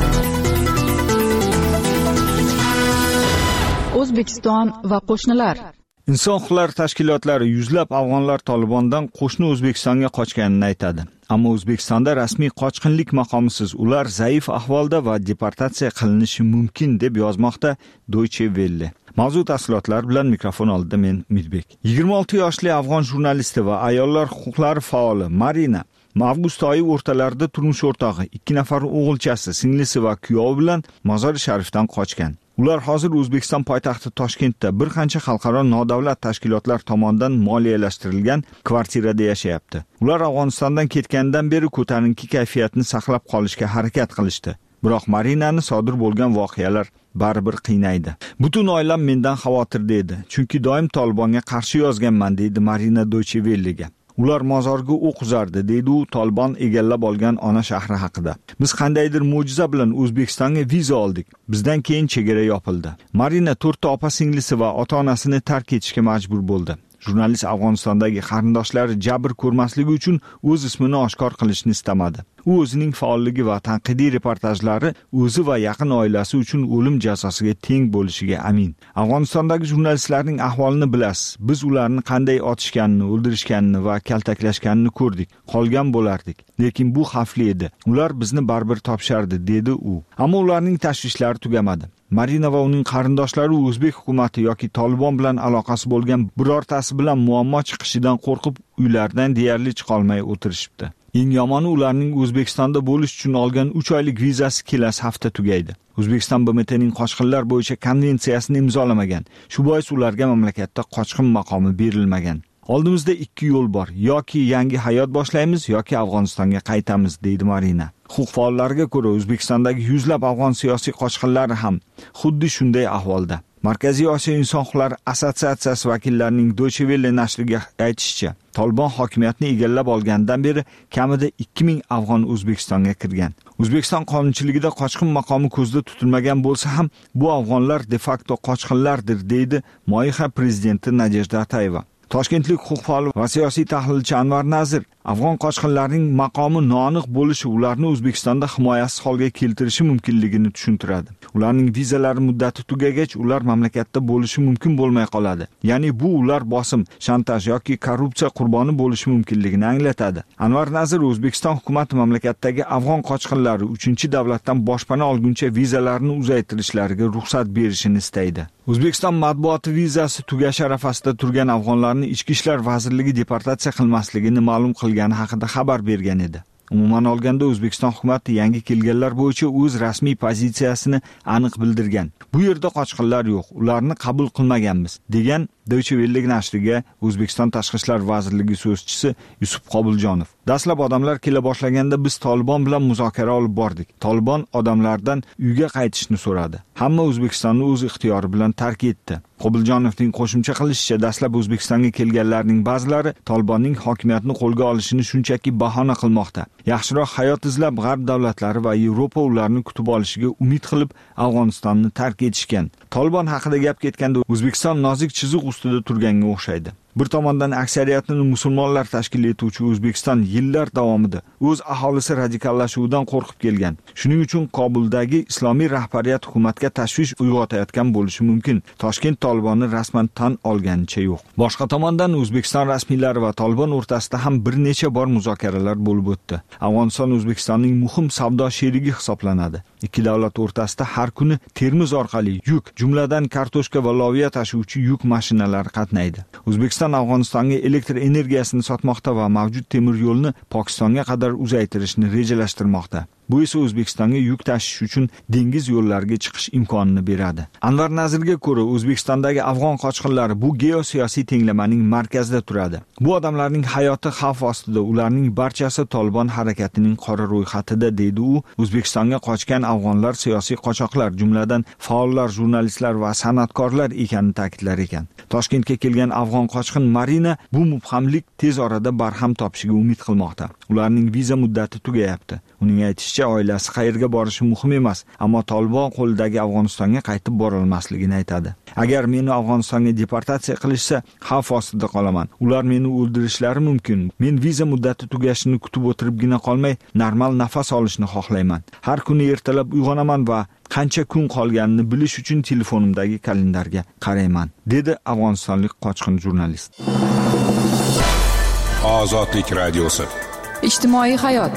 O'zbekiston va qo'shnilar. Inson huquqlari tashkilotlari yuzlab afg'onlar Tolibondan qo'shni O'zbekistonga qochganini aytadi. Ammo O'zbekistonda rasmiy qochqinlik maqomisiz ular zaif ahvolda va deportatsiya qilinishi mumkin deb yozmoqda Deutsche Welle. Mavzu tafsilotlar bilan mikrofon oldida men Umidbek. yigirma olti yoshli afg'on jurnalisti va ayollar huquqlari faoli Marina avgust oyi o'rtalarida turmush o'rtog'i, ikki nafar o'g'ilchasi, singlisi va kuyovi bilan Mozori Sharifdan qochgan. Ular hozir O'zbekiston poytaxti Toshkentda bir qancha xalqaro nodavlat tashkilotlar tomonidan moliyalashtirilgan kvartirada yashayapti. Ular Afg'onistondan ketgandan beri ko'tarinki kayfiyatni saqlab qolishga harakat qilishdi. Biroq Marinani sodir bo'lgan voqealar baribir qiynaydi. Butun oilam mendan xavotirda edi, chunki doim Tolibonga qarshi yozganman, deydi Marina Deutsche Welle'ga. Ular mozorga o'q uzardi, deydi u Tolibon egallab olgan ona shahri haqida. Biz qandaydir mo'jiza bilan O'zbekistonga viza oldik. Bizdan keyin chegara yopildi. Marina to'rtta opa-singlisi va ota-onasini tark etishga majbur bo'ldi. Jurnalist Afg'onistondagi qarindoshlari jabr ko'rmasligi uchun o'z ismini oshkor qilishni istamadi. U o'zining faolligi va tanqidiy reportajlari o'zi va yaqin oilasi uchun o'lim jazosiga teng bo'lishiga amin. Afg'onistondagi jurnalistlarning ahvolini bilasiz. Biz ularni qanday otishganini, o'ldirishganini va kaltaklashganini ko'rdik. Qolgan bo'lardik. Lekin bu xavfli edi. Ular bizni baribir topishardi, dedi u. Ammo ularning tashvishlari tugamadi. Marina va uning qarindoshlari o'zbek hukumatı yoki Tolibon bilan aloqasi bo'lgan birortasi bilan muammo chiqishidan qo'rqib uylaridan deyarli chiqolmay o'tirishibdi. Eng yomoni ularning O'zbekistonda bo'lish uchun olgan uch oylik vizasi kelasi hafta tugaydi. O'zbekiston B M T'ning qochqinlar bo'yicha konvensiyasini imzolamagan. Shu bois ularga mamlakatda qochqin maqomi berilmagan. Oldimizda ikki yo'l bor. Yoki yangi hayot boshlaymiz yoki Afg'onistonga qaytamiz, deydi Marina. Huquq faollariga ko'ra O'zbekistondagi yuzlab afg'on siyosiy qochqinlari ham xuddi shunday ahvolda. Markaziy Osiyo inson huquqlari assotsiatsiyasi vakillarining Deutsche Welle nashriga aytishicha, Tolibon hokimiyatni egallab olgandan beri kamida ikki ming afg'on O'zbekistonga kirgan. O'zbekiston qonunchiligida qochqin maqomi ko'zda tutilmagan bo'lsa ham, bu afg'onlar de facto qochqinlardir, deydi Moiha prezidenti Nadejda Atayeva. Toshkentlik huquq faoli va siyosiy tahlilchi Anvar Nazir afg'on qochqinlarining maqomi noaniq bo'lishi ularni O'zbekistonda himoyasiz holga keltirishi mumkinligini tushuntiradi. Ularning vizalari muddati tugagach, ular mamlakatda bo'lishi mumkin bo'lmay qoladi. Ya'ni bu ular bosim, shantaj yoki korrupsiya qurboni bo'lishi mumkinligini anglatadi. Anvar Nazir O'zbekiston hukumati mamlakatdagi afg'on qochqinlari uchinchi davlatdan boshpana olguncha vizalarini uzaytirishlariga ruxsat berishini istaydi. O'zbekiston matbuoti vizasi tugash arafasida turgan afg'onlarni Ichki ishlar vazirligi deportatsiya qilmasligini ma'lum qilgani haqida xabar bergan edi. Umuman olganda O'zbekiston hukumati yangi kelganlar bo'yicha o'z rasmiy pozitsiyasini aniq bildirgan. Bu yerda qochqinlar yo'q, ularni qabul qilmaganmiz, degan Deutsche Welle nashriga O'zbekiston Tashqi ishlar vazirligi so'zchisi Yusuf Qobuljonov. Dastlab odamlar kela boshlaganda biz Tolibon bilan muzokara olib bordik. Tolibon odamlardan uyga qaytishni so'radi. Hamma O'zbekistonni o'z ixtiyori bilan tark etdi. Qobuljonovning qo'shimcha qilishicha, dastlab O'zbekistonga kelganlarning ba'zilari Tolibonning hokimiyatni qo'lga olishini shunchaki bahona qilmoqda. Yaxshiroq hayot izlab G'arb davlatlari va Yevropa ularni kutib olishiga umid qilib Afg'onistonni tark etishgan. Tolibon haqida gap ketganda O'zbekiston nozik chiziq ustida turganga o'xshaydi. Bir tomondan aksariyatini musulmonlar tashkil etuvchi O'zbekiston yillar davomida o'z aholisi radikallashuvidan qo'rqib kelgan. Shuning uchun Kobuldagi islomiy rahbariyat hukumatga tashvish uyg'otayotgan bo'lishi mumkin. Toshkent Tolibonni rasman tan olganicha yo'q. Boshqa tomondan O'zbekiston rasmiylari va Tolibon o'rtasida ham bir necha bor muzokaralar bo'lib o'tdi. Afg'oniston O'zbekistonning muhim savdo sherigi hisoblanadi. Ikki davlat o'rtasida har kuni Termiz orqali yuk, jumladan kartoshka va loviya tashuvchi yuk mashinalari qatnaydi. O'zbekiston Afg'onistonga elektr energiyasini sotmoqda va mavjud temir yo'lni Pokistonga qadar uzaytirishni rejalashtirmoqda. Bu esa O'zbekistonga yuk tashish uchun dengiz yo'llariga chiqish imkonini beradi. Anvar Nazirga ko'ra, O'zbekistondagi afg'on qochqinlari bu geosiyosiy tenglamaning markazida turadi. Bu odamlarning hayoti xavf ostida, ularning barchasi Tolibon harakatining qora ro'yxatida, deydi u. O'zbekistonga qochgan afg'onlar siyosiy qochoqlar, jumladan faollar, jurnalistlar va san'atkorlar ekanini ta'kidlar ekan. Toshkentga kelgan afg'on qochqin Marina bu mubhamlik tez orada barham topishiga umid qilmoqda. Ularning viza muddati tugayapti. Uning aytishicha, oilasi qayerga borishi muhim emas, ammo Tolibon qo'lidagi Afg'onistonga qaytib bora olmasligini aytadi. Agar meni Afg'onistonga deportatsiya qilishsa, xavf ostida qolaman. Ular meni o'ldirishlari mumkin. Men viza muddati tugashini kutib o'tiribgina qolmay, normal nafas olishni xohlayman. Har kuni ertalab uyg'onaman va qancha kun qolganini bilish uchun telefonimdagi kalendarga qarayman, dedi afg'onistonlik qochqin jurnalist. Ozodlik radiosi. Ijtimoiy hayot.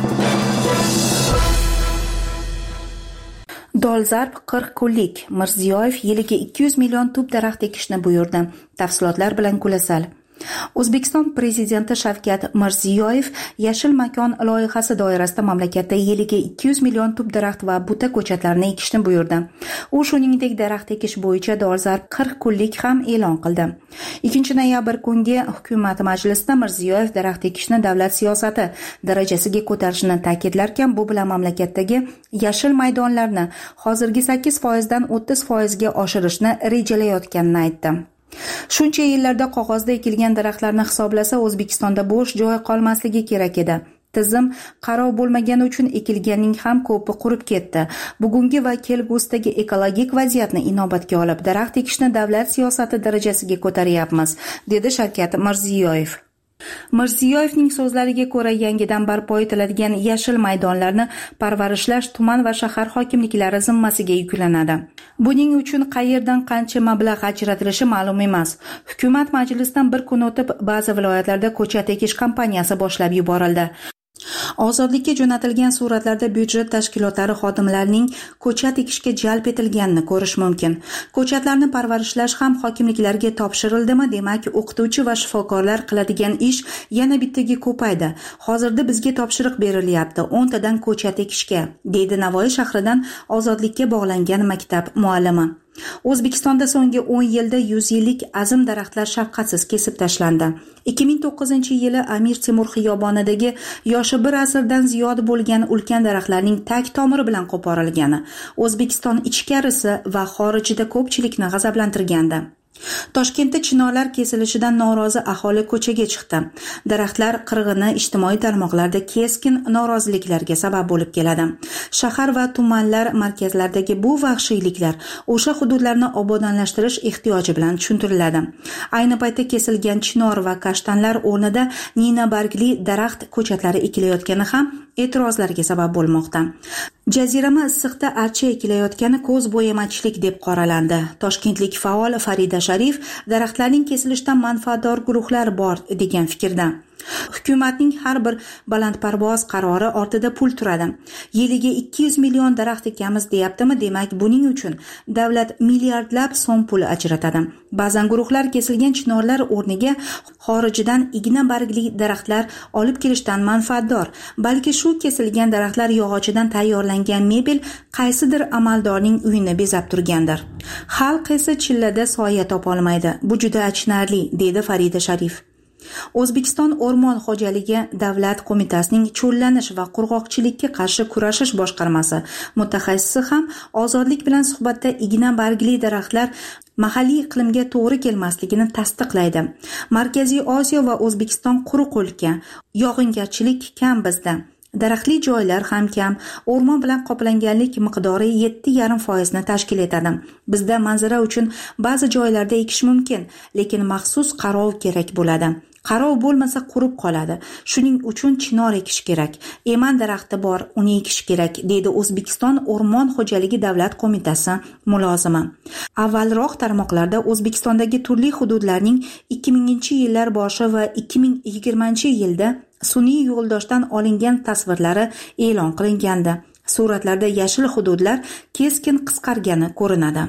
Dolzarb qirq kunlik. Mirziyoyev yiliga ikki yuz million tub daraxt ekishni buyurdi. Tafsilotlar bilan Kulasal. O'zbekiston prezidenti Shavkat Mirziyoyev Yashil makon loyihasi doirasida mamlakatda yiliga ikki yuz million tub daraxt va buta ko'chatlarini ekishni buyurdi. U shuningdek daraxt ekish bo'yicha dolzarb qirq kunlik ham e'lon qildi. ikkinchi noyabr kungi hukumat majlisida Mirziyoyev daraxt ekishni davlat siyosati darajasiga ko'tarishni ta'kidlarkan, bu bilan mamlakatdagi yashil maydonlarni hozirgi sakkiz foizdan o'ttiz foizga oshirishni rejalayotganini aytdi. Shuncha yillarda qog'ozda ekilgan daraxtlarni hisoblasa, O'zbekistonda bo'sh joy qolmasligi kerak edi. Tizim qaror bo'lmagani uchun ekilganning ham ko'pi qurib ketdi. Bugungi va kelgusidagi ekologik vaziyatni inobatga olib, daraxt ekishni davlat siyosati darajasiga ko'taryapmiz, dedi Shavkat Mirziyoyev. Mirziyoyevning so'zlariga ko'ra, yangidan barpo etiladigan yashil maydonlarni parvarishlash tuman va shahar hokimliklari zimmasiga yuklanadi. Buning uchun qayerdan qancha mablag' ajratilishi ma'lum emas. Hukumat majlisidan bir kun o'tib, ba'zi viloyatlarda ko'chat ekish kampaniyasi boshlab yuborildi. Ozodlikka jo'natilgan suratlarda byudjet tashkilotlari xodimlarining ko'chat ekishga jalb etilganini ko'rish mumkin. Ko'chatlarni parvarishlash ham hokimliklarga topshirildimi? Demak, o'qituvchi va shifokorlar qiladigan ish yana bittaga ko'paydi. Hozirda bizga topshiriq berilyapti o'ntadan ko'chat ekishga, deydi Navoiy shahridan ozodlikka bog'langan maktab muallimi. O'zbekistonda so'nggi o'n yilda yuz yillik azim daraxtlar shafqatsiz kesib tashlandi. ikki ming to'qqizinchi yili Amir Temur xiyobonidagi yoshi bir asrdan ziyod bo'lgan ulkan daraxtlarning tag tomiri bilan qo'porilgani O'zbekiston ichkarisi va xorijida ko'pchilikni g'azablantirgandi. Toshkentda chinorlar kesilishidan norozi aholi ko'chaga chiqdi. Daraxtlar qirg'ini ijtimoiy tarmoqlarda keskin noroziliklarga sabab bo'lib keladi. Shahar va tumanlar markazlaridagi bu vahshiyliklar o'sha hududlarni obodonlashtirish ehtiyoji bilan tushuntiriladi. Ayni paytda kesilgan chinor va kashtanlar o'rnida nina bargli daraxt ko'chatlari ekilayotgani ham e'tirozlarga sabab bo'lmoqda. Jazirama issiqda archa ekilayotgani ko'z bo'yamachilik deb qoralandi. Toshkentlik faol Farida Sharif daraxtlarning kesilishidan manfaatdor guruhlar bor degan fikrda. Hukumatning har bir balandparvoz qarori ortida pul turadi. Yiliga ikki yuz million daraxt ekamiz deyaptimi? Demak, buning uchun davlat milliardlab so'm pul ajratadi. Ba'zan guruhlar kesilgan chinorlar o'rniga xorijdan igna bargli daraxtlar olib kelishdan manfaatdor. Balki shu kesilgan daraxtlar yog'ochidan tayyorlangan mebel qaysidir amaldorning uyini bezab turgandir. Xalq esa chillada soya topolmaydi. Bu juda achinarli, deydi Farida Sharif. O'zbekiston O'rmon xo'jaligi davlat qo'mitasining cho'llanish va qurg'oqchilikka qarshi kurashish boshqarmasi mutaxassisi ham ozodlik bilan suhbatda igna bargli daraxtlar mahalliy iqlimga to'g'ri kelmasligini tasdiqlaydi. Markaziy Osiyo va O'zbekiston quruq o'lka, yog'ingarchilik kam bizda. Daraxtli joylar ham kam, o'rmon bilan qoplanganlik miqdori yetti yarim foizni tashkil etadi. Bizda manzara uchun ba'zi joylarda ekish mumkin, lekin maxsus qarov kerak bo'ladi. Qarov bo'lmasa qurib qoladi. Shuning uchun chinor ekish kerak. Eman daraxti bor, uni ekish kerak, deydi O'zbekiston O'rmon xo'jaligi davlat qo'mitasi mulozimi. Avvalroq tarmoqlarda O'zbekistondagi turli hududlarning ikki minginchi yillar boshi va ikki ming yigirmanchi yilda sun'iy yo'ldoshdan olingan tasvirlari e'lon qilingandi. Suratlarda yashil hududlar keskin qisqargani ko'rinadi.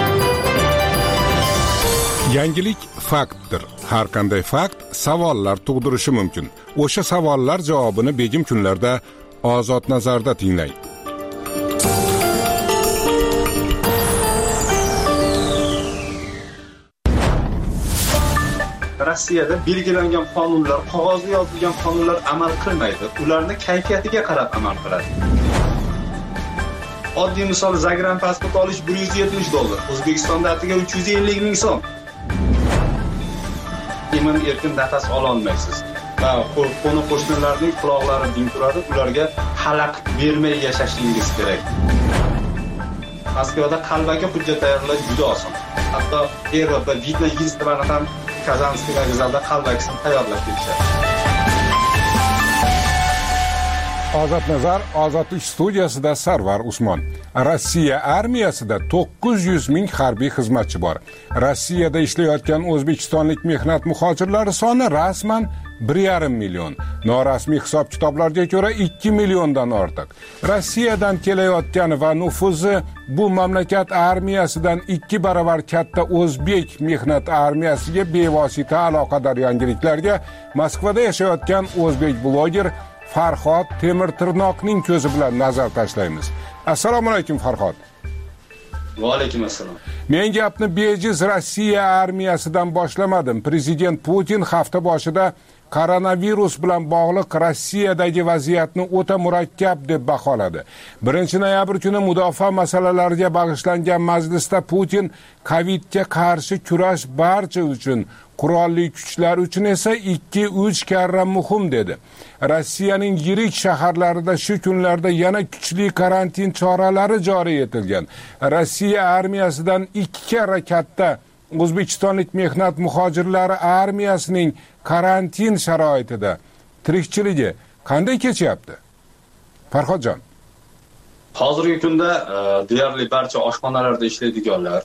Yangilik faktdir. Har qanday fakt savollar tug'dirishi mumkin. O'sha savollar javobini begim kunlarda Ozod nazarda tinglang. Rossiyada belgilangan qonunlar, qog'ozda yozilgan qonunlar amal qilmaydi. Ularni kayfiyatiga qarab amal qiladi. Oddiy misol, zagranipasport olish bir yuz yetmish dollar, O'zbekistonda atiga uch yuz ellik ming so'm. Emin erkin nafas ola olmaysiz. Va qo'ni qo'shnilarning quloqlari ding turadi, ularga xalaqit bermay yashashingiz kerak. Moskvada qalbaki hujjat tayyorlash juda oson. Hatto Yevropa Vitna yigirmani ham Kazanskiy vokzalda qalbakisini tayyorlab ketishadi. Ozod nazar, Ozodlik studiyasida Sarvar Usmon. Rossiya armiyasida to'qqiz yuz ming harbiy xizmatchi bor. Rossiyada ishlayotgan o'zbekistonlik mehnat muhojirlari soni rasman bir yarim million. Norasmiy hisob-kitoblarga ko'ra ikki milliondan ortiq. Rossiyadan kelayotgan va nufuzi bu mamlakat armiyasidan ikki baravar katta o'zbek mehnat armiyasiga bevosita aloqador yangiliklarga Moskvada yashayotgan o'zbek bloger Farhod Temirtirnoqning ko'zi bilan nazar tashlaymiz. Assalomu alaykum Farhod. Va alaykum assalom. Men gapni bejiz Rossiya armiyasidan boshlamadim. Prezident Putin hafta boshida koronavirus bilan bog'liq Rossiyadagi vaziyatni o'ta murakkab deb baholadi. birinchi noyabr kuni mudofaa masalalariga bag'ishlangan majlisda Putin Covidga qarshi kurash barcha uchun, qurolli kuchlar uchun esa ikki uch karra muhim dedi. Rossiyaning yirik shaharlarida shu kunlarda yana kuchli karantin choralari joriy etilgan. Rossiya armiyasidan ikki karra katta O'zbekistonlik mehnat muhojirlari armiyasining karantin sharoitida tirikchiligi qanday kechyapti? Farhodjon. Hozirgi kunda deyarli barcha oshxonalarda ishlaydiganlar,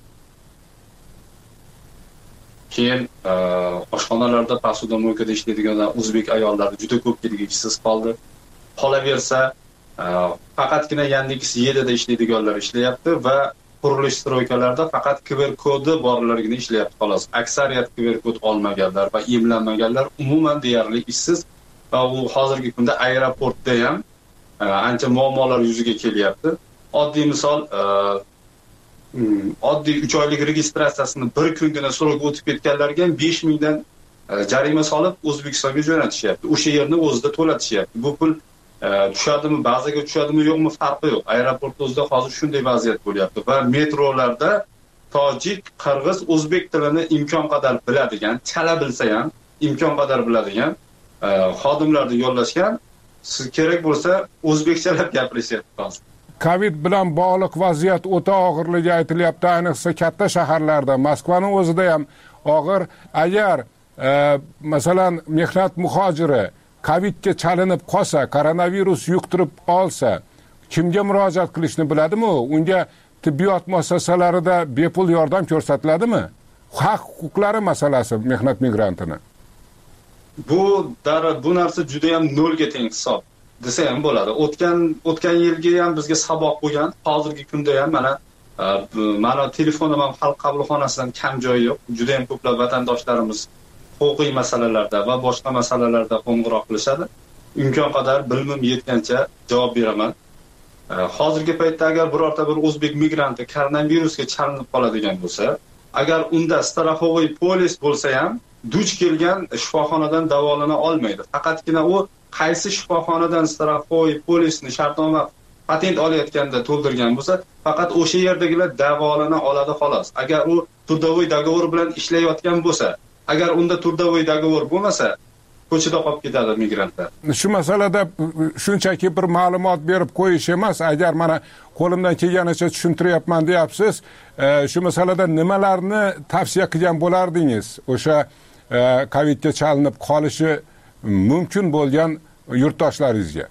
keyin oshxonalarda posudomoykada ishlaydiganlar o'zbek ayollari juda ko'pchiligi ishsiz qoldi. Qolaversa, faqatgina Yandex yedida ishlaydiganlar ishlayapti va qurilish stroykalarida faqat Q R kodi borlargina ishlayapti xolos. Aksariyat Q R kod olmaganlar va emlanmaganlar umuman deyarli ishsiz va u hozirgi kunda aeroportda ham ancha muammolar yuzaga kelyapti. Oddiy misol, oddiy uch oylik registratsiyasini bir kungina srok o'tib ketganlarga besh mingdan jarima solib O'zbekistonga jo'natishyapti. O'sha yerni o'zida to'latishyapti. Bu pul tushadimi, bazaga tushadimi, yo'qmi farqi yo'q. Aeroportda o'zida hozir shunday vaziyat bo'lyapti va metrolarda tojik, qirg'iz, o'zbek tilini imkon qadar biladigan, chala bilsa ham imkon qadar biladigan xodimlarni yo'llashgan. Siz kerak bo'lsa o'zbekchalab gapirishyapti hozir. Covid bilan bog'liq vaziyat o'ta og'irligi aytilyapti, ayniqsa katta shaharlarda. Moskvaning o'zida ham og'ir. Agar masalan mehnat muhojiri Covidga chalinib qolsa, koronavirus yuqtirib olsa, kimga murojaat qilishni biladimi? Unga tibbiyot muassasalarida bepul yordam ko'rsatiladimi? Haq huquqlari masalasi mehnat migrantini. Bu dar bu narsa juda ham nolga teng hisob desa ham bo'ladi. O'tgan o'tgan yilgi ham bizga saboq bo'lgan. Hozirgi kunda ham mana mana telefonim ham xalq qabulxonasidan kam joyi yo'q. Juda ham ko'plab vatandoshlarimiz huquqiy masalalarda va boshqa masalalarda qo'ng'iroq qilishadi. Imkon qadar bilimim yetgancha javob beraman. Hozirgi paytda agar birorta bir o'zbek migranti koronavirusga chalinib qoladigan bo'lsa, agar unda straxovoy polis bo'lsa ham duch kelgan shifoxonadan davolana olmaydi. Faqatgina u qaysi shifoxonadan straxovoy polisni shartnoma patent olayotganda to'ldirgan bo'lsa, faqat o'sha yerdagilar davolana oladi xolos. Agar u turdovoy dogovor bilan ishlayotgan bo'lsa, agar unda turdovoy dogovor bo'lmasa, ko'chada qolib ketadi migrantlar. Shu masalada shunchaki bir ma'lumot berib qo'yish emas, agar mana qo'limdan kelganicha tushuntiryapman deyapsiz, shu masalada nimalarni tavsiya qilgan bo'lardingiz o'sha Covidga chalinib qolishi mumkin bo'lgan yurtdoshlaringizga?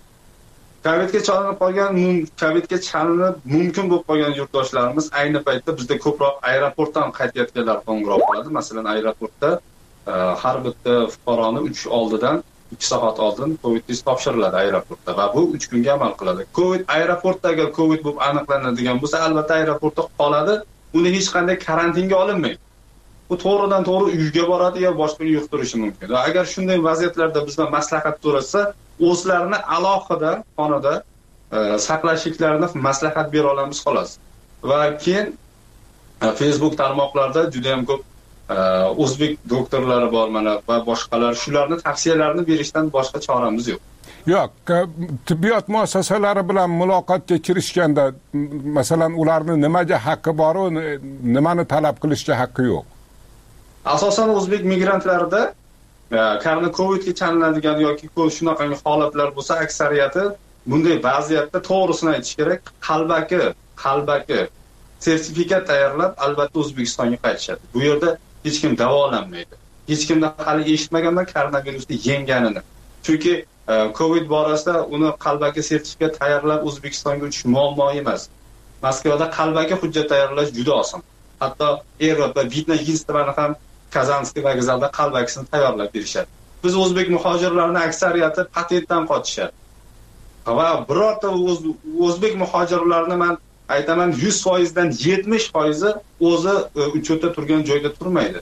Covidga chalinib qolgan, Covidga chalinib mumkin bo'lib qolgan yurtdoshlarimiz ayni paytda bizda ko'proq aeroportdan qaytayotganlar qo'ng'iroq qiladi. Masalan, aeroportda har bitta fuqaroni uch oldidan ikki soat oldin Covid test topshiriladi aeroportda va bu uch kunga amal qiladi. Covid aeroportda agar Covid bo'lib aniqlanadigan bo'lsa, albatta aeroportda qoladi, uni hech qanday karantinga olinmaydi. Bu to'g'ridan to'g'ri uyga boradi yo boshqa yuqtirishi mumkin. Va agar shunday vaziyatlarda bizdan maslahat so'rasa, o'zlarini alohida xonada saqlashliklarini maslahat bera olamiz xolos. Va keyin Facebook tarmoqlarida juda ham ko'p o'zbek doktorlari bor mana va boshqalar, shularni tavsiyalarini berishdan boshqa choramiz yo'q. Yo'q, tibbiyot muassasalari bilan muloqotga kirishganda masalan ularni nimaga haqqi bor, nimani talab qilishga haqqi yo'q? Asosan o'zbek migrantlarida karni Covidga chalinadigan yoki shunaqangi holatlar bo'lsa, aksariyati bunday vaziyatda to'g'risini aytish kerak, qalbaki, qalbaki sertifikat tayyorlab albatta O'zbekistonga qaytishadi. Bu yerda hech kim davolanmaydi. Hech kimdan hali eshitmaganman koronavirusni yengganini. Chunki Covid borasida uni qalbaki sertifikat tayyorlab O'zbekistonga uchish muammo emas. Moskvada qalbaki hujjat tayyorlash juda oson. Hatto Yevropa Vitna Yinstvani ham Kazanskiy vokzalda qalbakisini tayyorlab berishadi. Biz o'zbek muhojirlarning aksariyati patentdan qochishadi. Va birorta o'zbek muhojirlarni men aytaman yuz foiz dan yetmish foiz o'zi uchta turgan joyda turmaydi.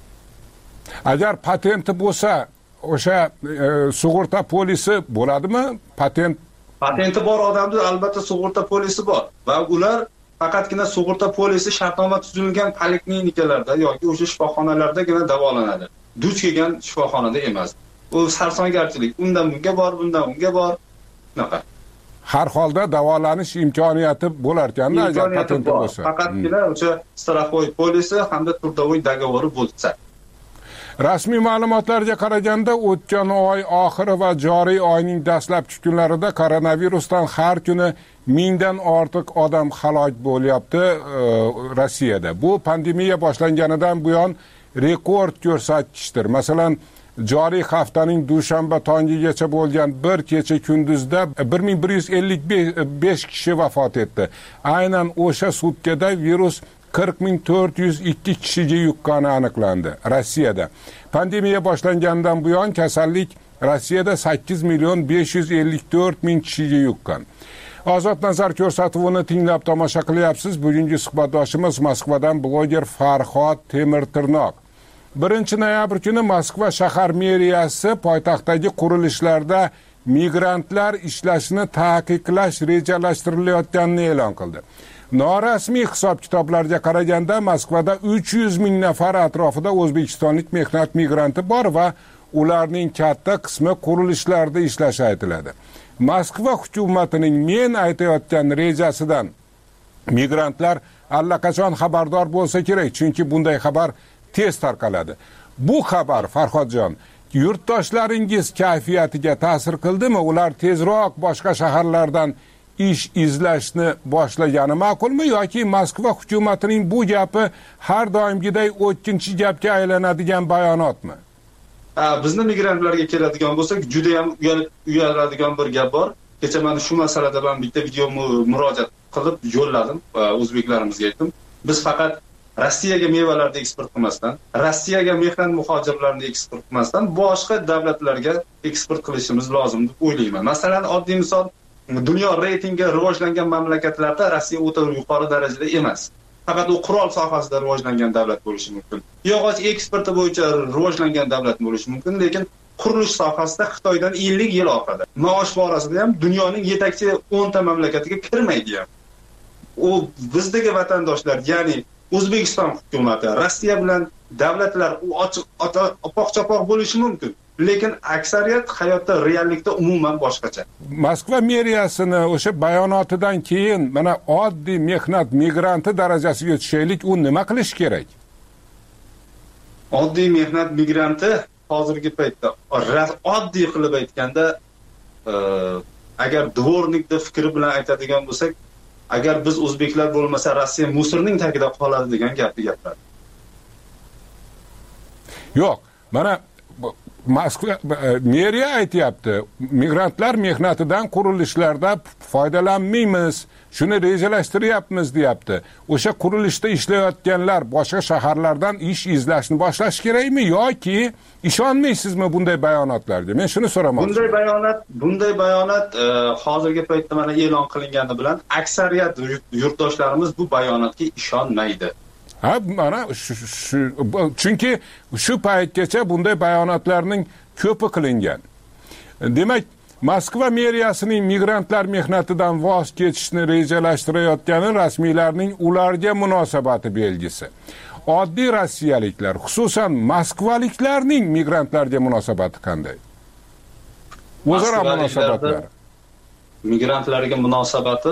Agar patenti bo'lsa, o'sha sug'urta polisi bo'ladimi? Patent patenti bor odamda albatta sug'urta polisi bor va ular faqatgina sug'urta polisi shartnoma tuzilgan poliklinikalarda yoki o'sha shifoxonalardagina davolanadi. Duch kelgan shifoxonada emas. U sarsongarchilik. Undan bunga bor, bundan bunga bor. Shunaqa. Har holda davolanish imkoniyati bo'lar ekanda agar patenti bo'lsa. Faqatgina o'sha strafoy polisi hamda turdovoy dogovori bo'lsa. Rasmiy ma'lumotlarga qaraganda o'tgan oy oxiri va joriy oyning dastlabki kunlarida koronavirusdan har kuni mingdan ortiq odam halok bo'lyapti Rossiyada. Bu pandemiya boshlanganidan buyon rekord ko'rsatkichdir. Masalan, joriy haftaning dushanba tongigacha bo'lgan bir kecha kunduzda bir ming bir yuz ellik besh kishi vafot etdi. Aynan o'sha sutkada virus qirq ming to'rt yuz ikki kishiga yuqqani aniqlandi Rossiyada. Pandemiya boshlanganidan buyon kasallik Rossiyada sakkiz million besh yuz ellik to'rt ming kishiga yuqqan. Ozod nazar ko'rsatuvini tinglab tomosha qilyapsiz. Bugungi suhbatdoshimiz Moskvadan bloger Farhod Temirtirnoq. birinchi noyabr kuni Moskva shahar meriyasi poytaxtdagi qurilishlarda migrantlar ishlashini taqiqlash rejalashtirilayotganini e'lon qildi. Norasmiy hisob-kitoblarga qaraganda Moskvada uch yuz ming nafar atrofida o'zbekistonlik mehnat migranti bor va ularning katta qismi qurilishlarda ishlashi aytiladi. Moskva hukumatining men aytayotgan rejasidan migrantlar allaqachon xabardor bo'lsa kerak, chunki bunday xabar tez tarqaladi. Bu xabar Farhodjon, yurtdoshlaringiz kayfiyatiga ta'sir qildimi? Ular tezroq boshqa shaharlardan ish izlashni boshlagani ma'qulmi yoki Moskva hukumatining bu gapi har doimgiday o'tkinchi gapga aylanadigan bayonotmi? Bizni migrantlarga keladigan bo'lsak, juda ham uyaladigan bir gap bor. Kecha men shu masalada men bitta video murojaat qilib yo'lladim, o'zbeklarimizga aytdim. Biz faqat Rossiyaga mevalarni eksport qilmasdan, Rossiyaga mehnat muhojirlarini eksport qilmasdan boshqa davlatlarga eksport qilishimiz lozim deb o'ylayman. Masalan, oddiy misol, dunyo reytingi rivojlangan mamlakatlarda Rossiya o'ta yuqori darajada emas. Faqat u qurol sohasida rivojlangan davlat bo'lishi mumkin. Yog'och eksporti bo'yicha rivojlangan davlat bo'lishi mumkin, lekin qurilish sohasida Xitoydan ellik yil orqada. Maosh borasida ham dunyoning yetakchi o'nta mamlakatiga kirmaydi ham. U bizdagi vatandoshlar, ya'ni O'zbekiston hukumati, Rossiya bilan davlatlar u ochiq opoq-chapoq bo'lishi mumkin, lekin aksariyat hayotda, reallikda umuman boshqacha. Moskva meriyasini o'sha bayonotidan keyin mana oddiy mehnat migranti darajasiga tushaylik, u nima qilish kerak? Oddiy mehnat migranti hozirgi paytda oddiy qilib aytganda, agar dvornikning fikri bilan aytadigan bo'lsak, agar biz o'zbeklar bo'lmasa Rossiya musirning tagida qoladi degan gapni gapiradi. Yo'q, mana Moskva meriya aytayapti, migrantlar mehnatidan qurilishlarda foydalanmaymiz, shuni rejalashtiryapmiz deyapti. O'sha qurilishda ishlayotganlar boshqa shaharlardan ish izlashni boshlash kerakmi yoki ishonmaysizmi bunday bayonotlarga? Men shuni so'ramoqchiman. Bunday bayonot, bunday bayonot hozirgi paytda mana e'lon qilingani bilan aksariyat yurtdoshlarimiz bu bayonotga ishonmaydi. Ha, mana shu chunki shu paytgacha bunday bayonotlarning ko'pi qilingan. Demak, Moskva meriyasining migrantlar mehnatidan voz kechishni rejalashtirayotgani rasmiylarning ularga munosabati belgisi. Oddiy rossiyaliklar, xususan moskvaliklarning migrantlarga munosabati qanday? O'zaro munosabatlar. Migrantlarga munosabati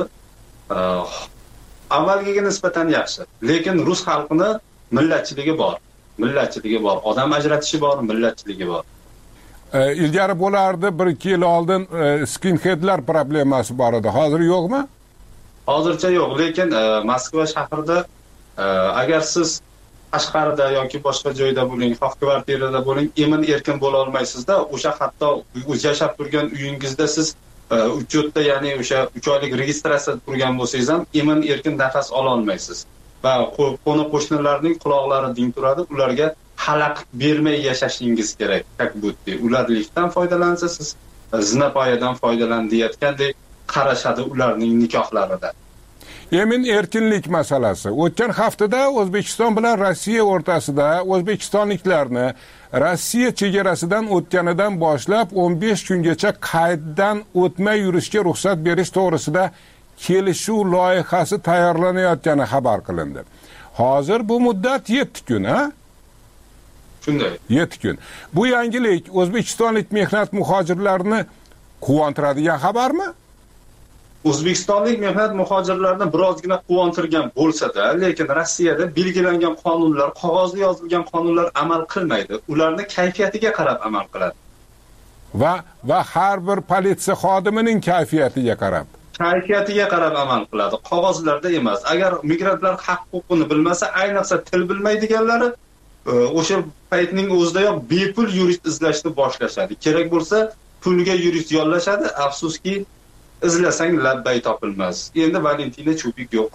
avvalgiga nisbatan yaxshi, lekin rus xalqini millatchiligi bor. Millatchiligi bor, odam ajratishi bor, millatchiligi bor. Ilgari bo'lardi, bir ikki yil oldin skinheadlar problemasi bor edi. Hozir yo'qmi? Hozircha yo'q, lekin Moskva shahrida agar siz Qashqarda yoki boshqa joyda bo'ling, xoh kvartirada bo'ling, emin erkin bo'la olmaysizda, o'sha hatto o'z yashab turgan uyingizda siz uchotda, ya'ni o'sha uch oylik registratsiya turgan bo'lsangiz ham emin erkin nafas ola olmaysiz. Va qo'ni qo'shnilarning quloqlari ding turadi, ularga xalaqit bermay yashashingiz kerak. Как будто ularlikdan foydalansa siz zinapoyadan foydalan deyotgandek qarashadi ularning nikohlarida. Emin erkinlik masalasi. O'tgan haftada O'zbekiston bilan Rossiya o'rtasida o'zbekistonliklarni Rossiya chegarasidan o'tganidan boshlab o'n besh kungacha qayddan o'tmay yurishga ruxsat berish to'g'risida kelishuv loyihasi tayyorlanayotgani xabar qilindi. Hozir bu muddat yetti kun, ha? Shunday. yetti kun. Bu yangilik o'zbekistonlik mehnat muhojirlarini quvontiradigan xabarmi? O'zbekistonlik mehnat muhojirlarini birozgina quvontirgan bo'lsa-da, lekin Rossiyada belgilangan qonunlar, qog'ozda yozilgan qonunlar amal qilmaydi. Ularni kayfiyatiga qarab amal qiladi. Va va har bir politsiya xodimining kayfiyatiga qarab. Kayfiyatiga qarab amal qiladi. Qog'ozlarda emas. Agar migrantlar haq-huquqini bilmasa, ayniqsa til bilmaydiganlari o'sha paytning o'zidayoq bepul yurist izlashni boshlashadi. Kerak bo'lsa, pulga yurist yollashadi. Afsuski, izlasang labbay topilmas. Endi Valentina Chupik yo'q.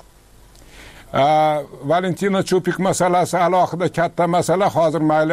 Valentina Chupik masalasi alohida katta masala. Hozir mayli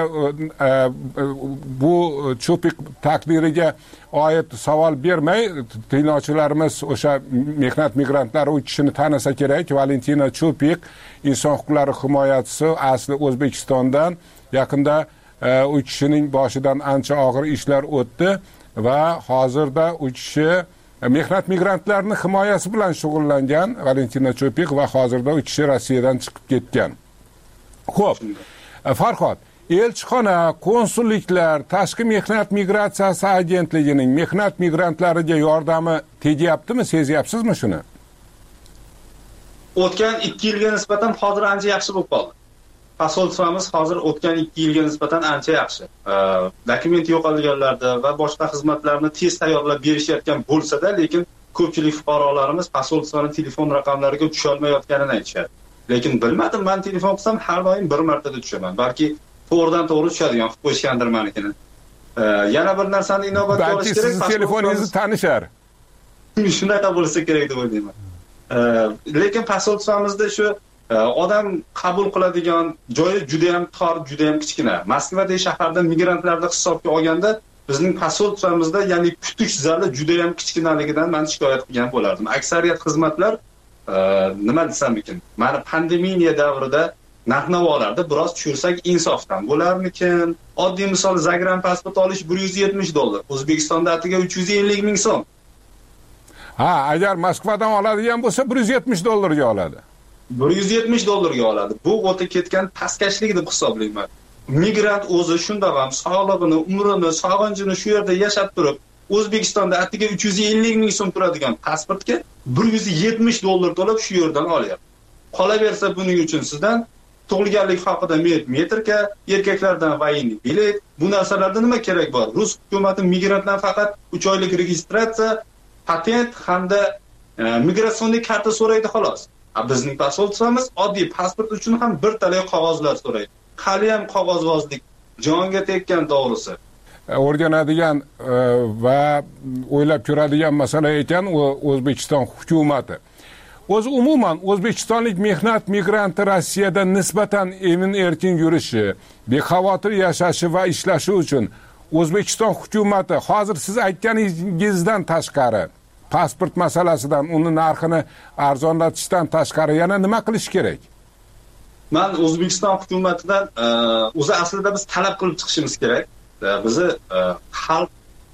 bu Chupik taqdiriga oid savol bermay, tinglovchilarimiz o'sha mehnat migrantlari u kishini tanisa kerak. Valentina Chupik inson huquqlari himoyachisi, asli O'zbekistondan. Yaqinda u kishining boshidan ancha og'ir ishlar o'tdi va hozirda u kishi mehnat migrantlarini himoyasi bilan shug'ullangan Valentina Chupik va hozirda u kishi Rossiyadan chiqib ketgan. Xo'p, Farhod, elchixona, konsulliklar, tashqi mehnat migratsiyasi agentligining mehnat migrantlariga yordami tegyaptimi, sezyapsizmi shuni? O'tgan ikki yilga nisbatan hozir ancha yaxshi bo'lib qoldi. Posolstvamiz hozir o'tgan ikki yilga nisbatan ancha yaxshi. Dokument yo'qolganlarda va boshqa xizmatlarni tez tayyorlab berishayotgan bo'lsa-da, lekin ko'pchilik fuqarolarimiz posolstvoning telefon raqamlariga tusha olmayotganini aytishadi. Lekin bilmadim, men telefon qilsam har doim bir martada tushaman. Balki to'g'ridan to'g'ri tushadigan qilib qo'yishgandir menikini. Yana bir narsani inobatga olish kerak. Balki telefoningizni tanishar. Shunaqa bo'lsa kerak deb o'ylayman. Lekin posolstvomizda shu odam qabul qiladigan joyi juda ham tor, juda ham kichkina. Moskvadagi shaharda migrantlarni hisobga olganda bizning posolstvomizda, ya'ni kutish zali juda ham kichkinaligidan men shikoyat qilgan bo'lardim. Aksariyat xizmatlar nima desam ekan, mana pandemiya davrida narx-navolarda biroz tushirsak insofdan bo'larmikin? Oddiy misol, zagran pasport olish bir yuz yetmish dollar, O'zbekistonda atiga uch yuz ellik ming so'm. Ha, agar Moskvadan oladigan bo'lsa bir yuz yetmish dollarga oladi. bir yuz yetmish dollarga oladi. Bu o'ta ketgan pastkashlik deb hisoblayman. Migrant o'zi shunda ham sog'lig'ini, umrini, sog'inchini shu yerda yashab turib, O'zbekistonda atiga uch yuz ellik ming so'm turadigan pasportga bir yuz yetmish dollar to'lab shu yerdan olyapti. Qolaversa buning uchun sizdan tug'ilganlik haqida metrika, erkaklardan voyinlik bilet, bu narsalarda nima kerak bor? Rus hukumati migrantdan faqat uch oylik registratsiya, patent hamda migratsion karta so'raydi xolos. Bizning posolstvamiz oddiy pasport uchun ham bir talay qog'ozlar so'raydi. Hali ham qog'ozbozlik jonga tekkan to'g'risi. O'rganadigan va o'ylab ko'radigan masala ekan O'zbekiston hukumati. O'zi umuman o'zbekistonlik mehnat migranti Rossiyada nisbatan emin erkin yurishi, bexavotir yashashi va ishlashi uchun O'zbekiston hukumati hozir siz aytganingizdan tashqari, pasport masalasidan, uni narxini arzonlatishdan tashqari yana nima qilish kerak? Men O'zbekiston hukumatidan o'zi aslida biz talab qilib chiqishimiz kerak. Bizni xalq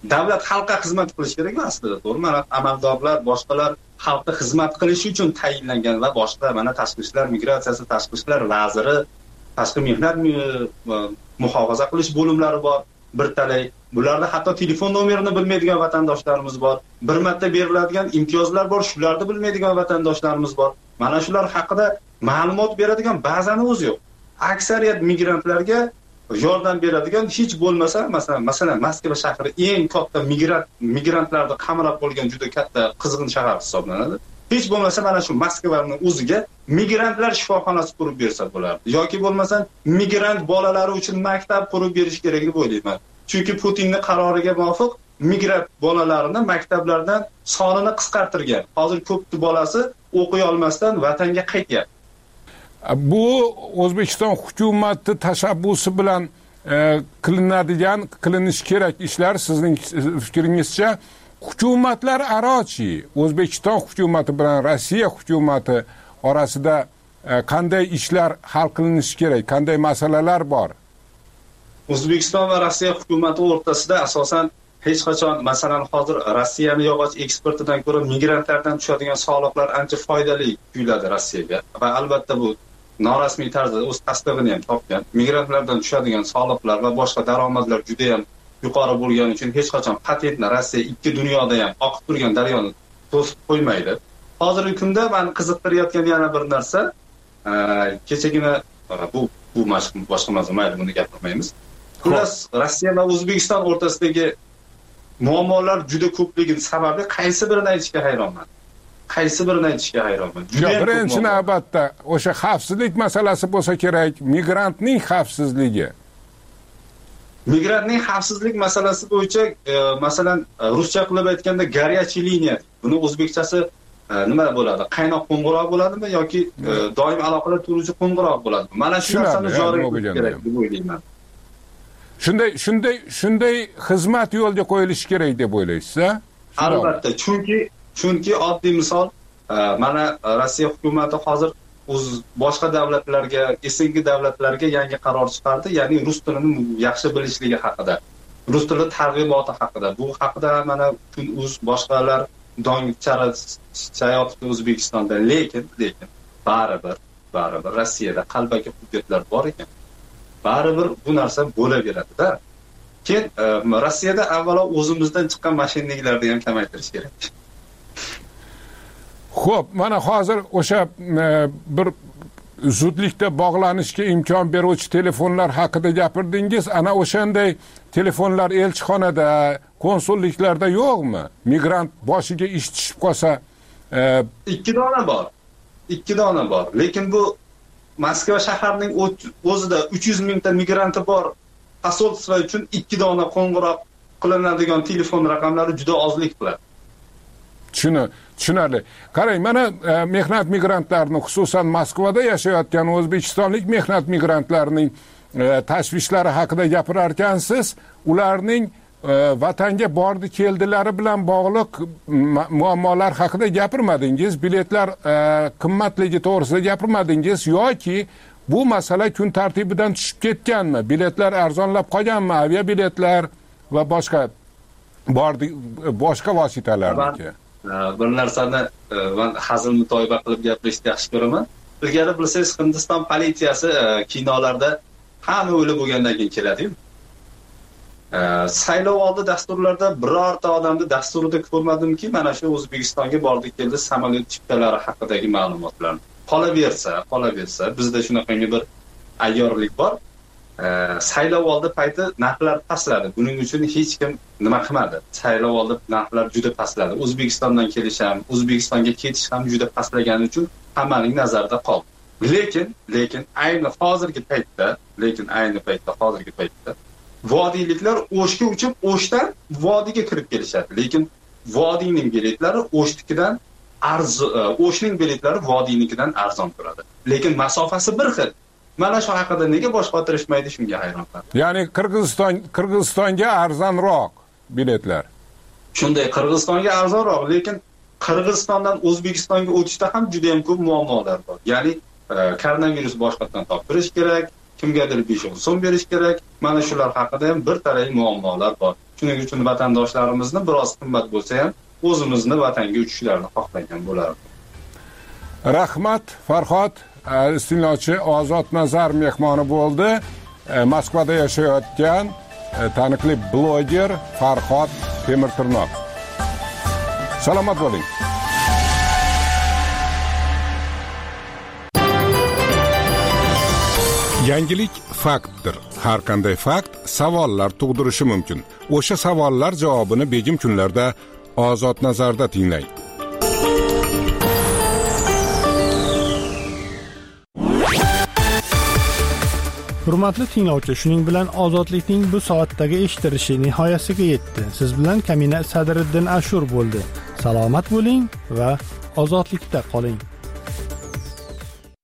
davlat xalqqa xizmat qilish kerak emas aslida, to'g'ri? Mana amaldorlar, boshqalar xalqqa xizmat qilish uchun tayinlangan va boshqa mana tashqi ishlar migratsiyasi, tashqi ishlar vaziri, tashqi mehnat muhofaza qilish bo'limlari bor, bir talay. Bularda hatto telefon nomerini bilmaydigan vatandoshlarimiz bor. Bir marta beriladigan imtiyozlar bor, shularni bilmaydigan vatandoshlarimiz bor. Mana shular haqida ma'lumot beradigan bazani o'zi yo'q. Aksariyat migrantlarga yordam beradigan hech bo'lmasa, masalan, masalan Moskva shahri eng katta migrant migrantlarni qamrab qolgan juda katta qizg'in shahar hisoblanadi. Hech bo'lmasa mana shu Moskvaning o'ziga migrantlar shifoxonasi qurib bersa bo'lardi. Yoki bo'lmasa migrant bolalari uchun maktab qurib berish kerak deb o'ylayman. Chunki Putinning qaroriga muvofiq migrant bolalarini maktablardan sonini qisqartirgan. Hozir ko'p bolasi o'qiy olmasdan vatanga qaytyapti. Bu O'zbekiston hukumati tashabbusi bilan e, qilinadigan, qilinishi kerak ishlar sizning fikringizcha hukumatlar arochi O'zbekiston hukumati bilan Rossiya hukumati orasida e, qanday ishlar hal qilinishi kerak, qanday masalalar bor? O'zbekiston va Rossiya hukumati o'rtasida asosan hech qachon, masalan, hozir Rossiyaning yog'och eksportidan ko'ra migrantlardan tushadigan soliqlar ancha foydali tuyuladi Rossiyaga va albatta bu norasmiy tarzda o'z tasdig'ini ham topgan. Migrantlardan tushadigan soliqlar va boshqa daromadlar juda ham yuqori bo'lgani uchun hech qachon patentni Rossiya ikki dunyoda ham oqib turgan daryoni to'sib qo'ymaydi. Hozirgi kunda meni qiziqtirayotgan yana bir narsa, kechagina bu bu boshqa mavzu, mayli, buni gapirmaymiz. Xullas, Rossiya va O'zbekiston o'rtasidagi muammolar juda ko'pligi sababi qaysi birini aytishga hayronman. Qaysi birini aytishga hayronman. Juda birinchi navbatda o'sha xavfsizlik masalasi bo'lsa kerak, migrantning xavfsizligi. Migrantning xavfsizlik masalasi bo'yicha, e, masalan, ruscha qilib aytganda горячая liniya. Buni o'zbekchasi e, nima bo'ladi? Qaynoq qo'ng'iroq bo'ladimi yoki e, doim aloqada turuvchi qo'ng'iroq bo'ladimi? Mana shu narsani joriy qilish kerak deb o'ylayman. Shunday shunday shunday xizmat yo'lga qo'yilishi kerak deb o'ylaysiz-a? Albatta, chunki chunki oddiy misol, mana Rossiya hukumati hozir o'z boshqa davlatlarga, S N G davlatlarga yangi qaror chiqardi, ya'ni rus tilini yaxshi bilishligi haqida, rus tili targ'iboti haqida. Bu haqida mana o'z boshqalar dong chayotibdi O'zbekistonda, lekin lekin baribir baribir Rossiyada qalbaki hujjatlar bor ekan. Baribir bu narsa bo'laveradi-da. Keyin Rossiyada avvalo o'zimizdan chiqqan mashinliklarni ham kamaytirish kerak. Xo'p, mana hozir o'sha bir zudlikda bog'lanishga imkon beruvchi telefonlar haqida gapirdingiz. Ana o'shanday telefonlar elchixonada, konsulliklarda yo'qmi? Migrant boshiga ish tushib qolsa, ikki dona bor. Ikki dona bor. Lekin bu Moskva shaharining o'zida uch yuz mingta migranti bor. Posoltva uchun ikki dona qo'ng'iroq qilinadigan telefon raqamlari juda ozlik qiladi. Shuni tushunarli. Qarang, mana e, mehnat migrantlarini, xususan Moskvada yashayotgan o'zbekistonlik mehnat migrantlarining e, tashvishlari haqida gapirar ekansiz. Ularning e, vatanga bordi keldilari bilan bog'liq muammolar haqida gapirmadingiz, biletlar e, qimmatligi to'g'risida gapirmadingiz yoki bu masala kun tartibidan tushib ketganmi? Biletlar arzonlab qolganmi? Avia biletlar va boshqa bordi boshqa vositalarniki. Bir narsani men hazil mutoyiba qilib gapirishni yaxshi ko'raman. Ilgari bilsangiz, Hindiston politsiyasi kinolarda hamma o'lib bo'lgandan keyin keladi-yu. Saylov oldi dasturlarda birorta odamni dasturida ko'rmadimki, mana shu O'zbekistonga bordi keldi samolyot chiptalari haqidagi ma'lumotlarni. Qolaversa, qolaversa bizda shunaqangi bir ayyorlik bor. Saylov oldi payti narxlar pastladi. Buning uchun hech kim nima qilmadi. Saylov oldi narxlar juda pastladi. O'zbekistondan kelish ham, O'zbekistonga ketish ham juda pastlagani uchun hammaning nazarida qoldi. Lekin, lekin ayni hozirgi paytda, lekin ayni paytda hozirgi paytda vodiyliklar O'shga uchib, O'shdan vodiyga kirib kelishadi. Lekin vodiyning biletlari O'shnikidan arzon, O'shning biletlari vodiynikidan arzon turadi. Lekin masofasi bir xil. Mana shu haqida nega bosh qotirishmaydi, shunga hayronman. Ya'ni Qirg'iziston Qirg'izistonga arzonroq biletlar. Shunday, Qirg'izistonga arzonroq, lekin Qirg'izistondan O'zbekistonga o'tishda ham juda ham ko'p muammolar bor. Ya'ni koronavirus boshqatdan toptirish kerak, kimgadir besh o'n so'm berish kerak. Mana shular haqida ham bir talay muammolar bor. Shuning uchun vatandoshlarimizni biroz qimmat bo'lsa ham o'zimizni vatanga uchishlarini xohlagan bo'lardim. Rahmat Farhod, istinlovchi Ozod Nazar mehmoni bo'ldi. Moskvada yashayotgan taniqli bloger Farhod Temirtirnoq. Salomat bo'ling. Yangilik faktdir. Har qanday fakt savollar tug'dirishi mumkin. O'sha savollar javobini begim kunlarda Ozod Nazarda tinglang. Hurmatli tinglovchi, shuning bilan ozodlikning bu soatdagi eshitilishi nihoyasiga yetdi. Siz bilan Kamina Sadriddin Ashur bo'ldi. Salomat bo'ling va ozodlikda qoling.